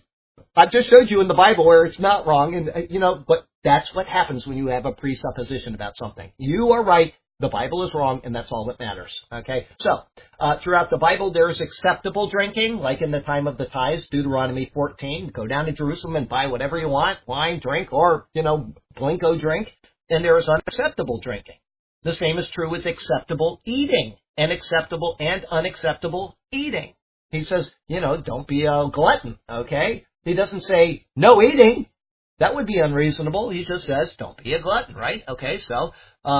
I just showed you in the Bible where it's not wrong, and but that's what happens when you have a presupposition about something. You are right. The Bible is wrong, and that's all that matters. Okay? So, throughout the Bible, there's acceptable drinking, like in the time of the tithes, Deuteronomy 14. Go down to Jerusalem and buy whatever you want, wine, drink, or, Blinko drink. and there is unacceptable drinking. The same is true with acceptable eating and acceptable and unacceptable eating. He says, don't be a glutton, okay? He doesn't say no eating. That would be unreasonable. He just says don't be a glutton, right? Okay, so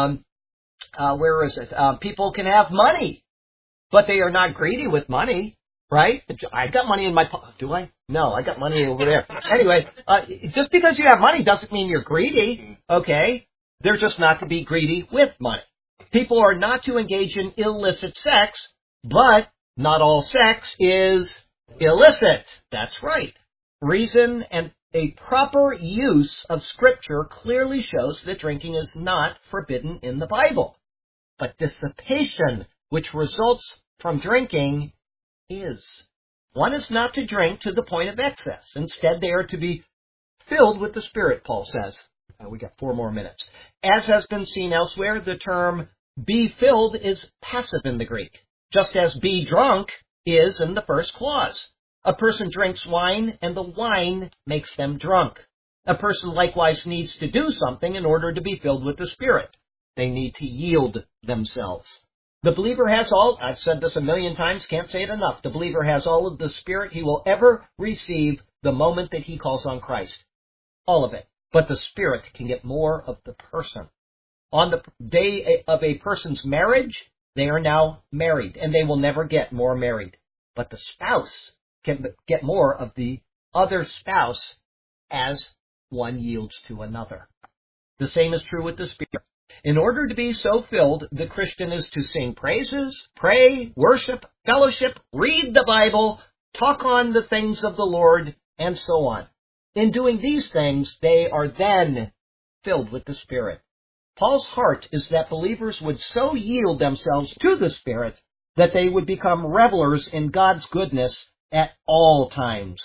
where is it? People can have money, but they are not greedy with money, right? I got money in my pocket. Do I? No, I got money over there. Anyway, just because you have money doesn't mean you're greedy, okay? They're just not to be greedy with money. People are not to engage in illicit sex, but not all sex is illicit. That's right. Reason and a proper use of Scripture clearly shows that drinking is not forbidden in the Bible. But dissipation, which results from drinking, is. One is not to drink to the point of excess. Instead, they are to be filled with the Spirit, Paul says. We got 4 more minutes. As has been seen elsewhere, the term be filled is passive in the Greek, just as be drunk is in the first clause. A person drinks wine, and the wine makes them drunk. A person likewise needs to do something in order to be filled with the Spirit. They need to yield themselves. The believer has all, I've said this a million times, can't say it enough, the believer has all of the Spirit he will ever receive the moment that he calls on Christ. All of it. But the Spirit can get more of the person. On the day of a person's marriage, they are now married, and they will never get more married. But the spouse can get more of the other spouse as one yields to another. The same is true with the Spirit. In order to be so filled, the Christian is to sing praises, pray, worship, fellowship, read the Bible, talk on the things of the Lord, and so on. In doing these things, they are then filled with the Spirit. Paul's heart is that believers would so yield themselves to the Spirit that they would become revelers in God's goodness at all times.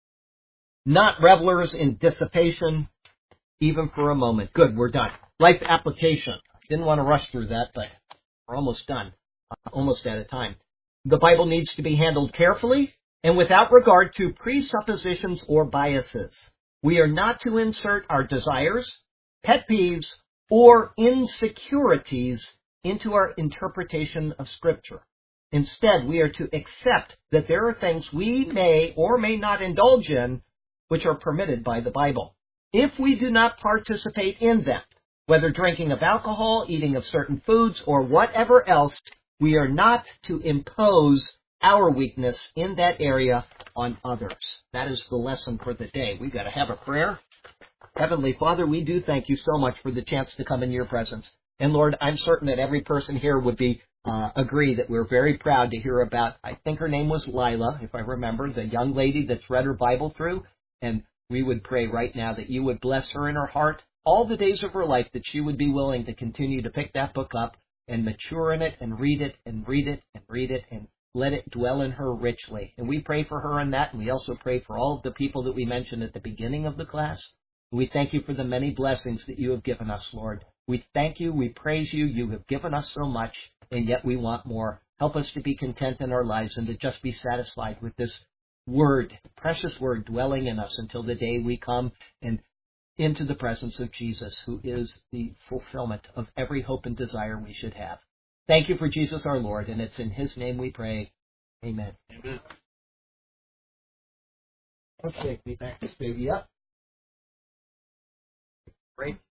Not revelers in dissipation, even for a moment. Good, we're done. Life application. Didn't want to rush through that, but we're almost done. Almost out of time. The Bible needs to be handled carefully and without regard to presuppositions or biases. We are not to insert our desires, pet peeves, or insecurities into our interpretation of Scripture. Instead, we are to accept that there are things we may or may not indulge in which are permitted by the Bible. If we do not participate in them, whether drinking of alcohol, eating of certain foods, or whatever else, we are not to impose our weakness in that area on others. That is the lesson for the day. We've got to have a prayer. Heavenly Father, we do thank you so much for the chance to come in your presence. And Lord, I'm certain that every person here would be agree that we're very proud to hear about, I think her name was Lila, if I remember, the young lady that's read her Bible through. And we would pray right now that you would bless her in her heart all the days of her life, that she would be willing to continue to pick that book up and mature in it and read it and read it and read it and let it dwell in her richly. And we pray for her in that, and we also pray for all of the people that we mentioned at the beginning of the class. We thank you for the many blessings that you have given us, Lord. We thank you, we praise you, you have given us so much, and yet we want more. Help us to be content in our lives and to just be satisfied with this word, precious word, dwelling in us until the day we come and into the presence of Jesus, who is the fulfillment of every hope and desire we should have. Thank you for Jesus our Lord, and it's in his name we pray. Amen. Amen. Okay, we back this baby up. Great.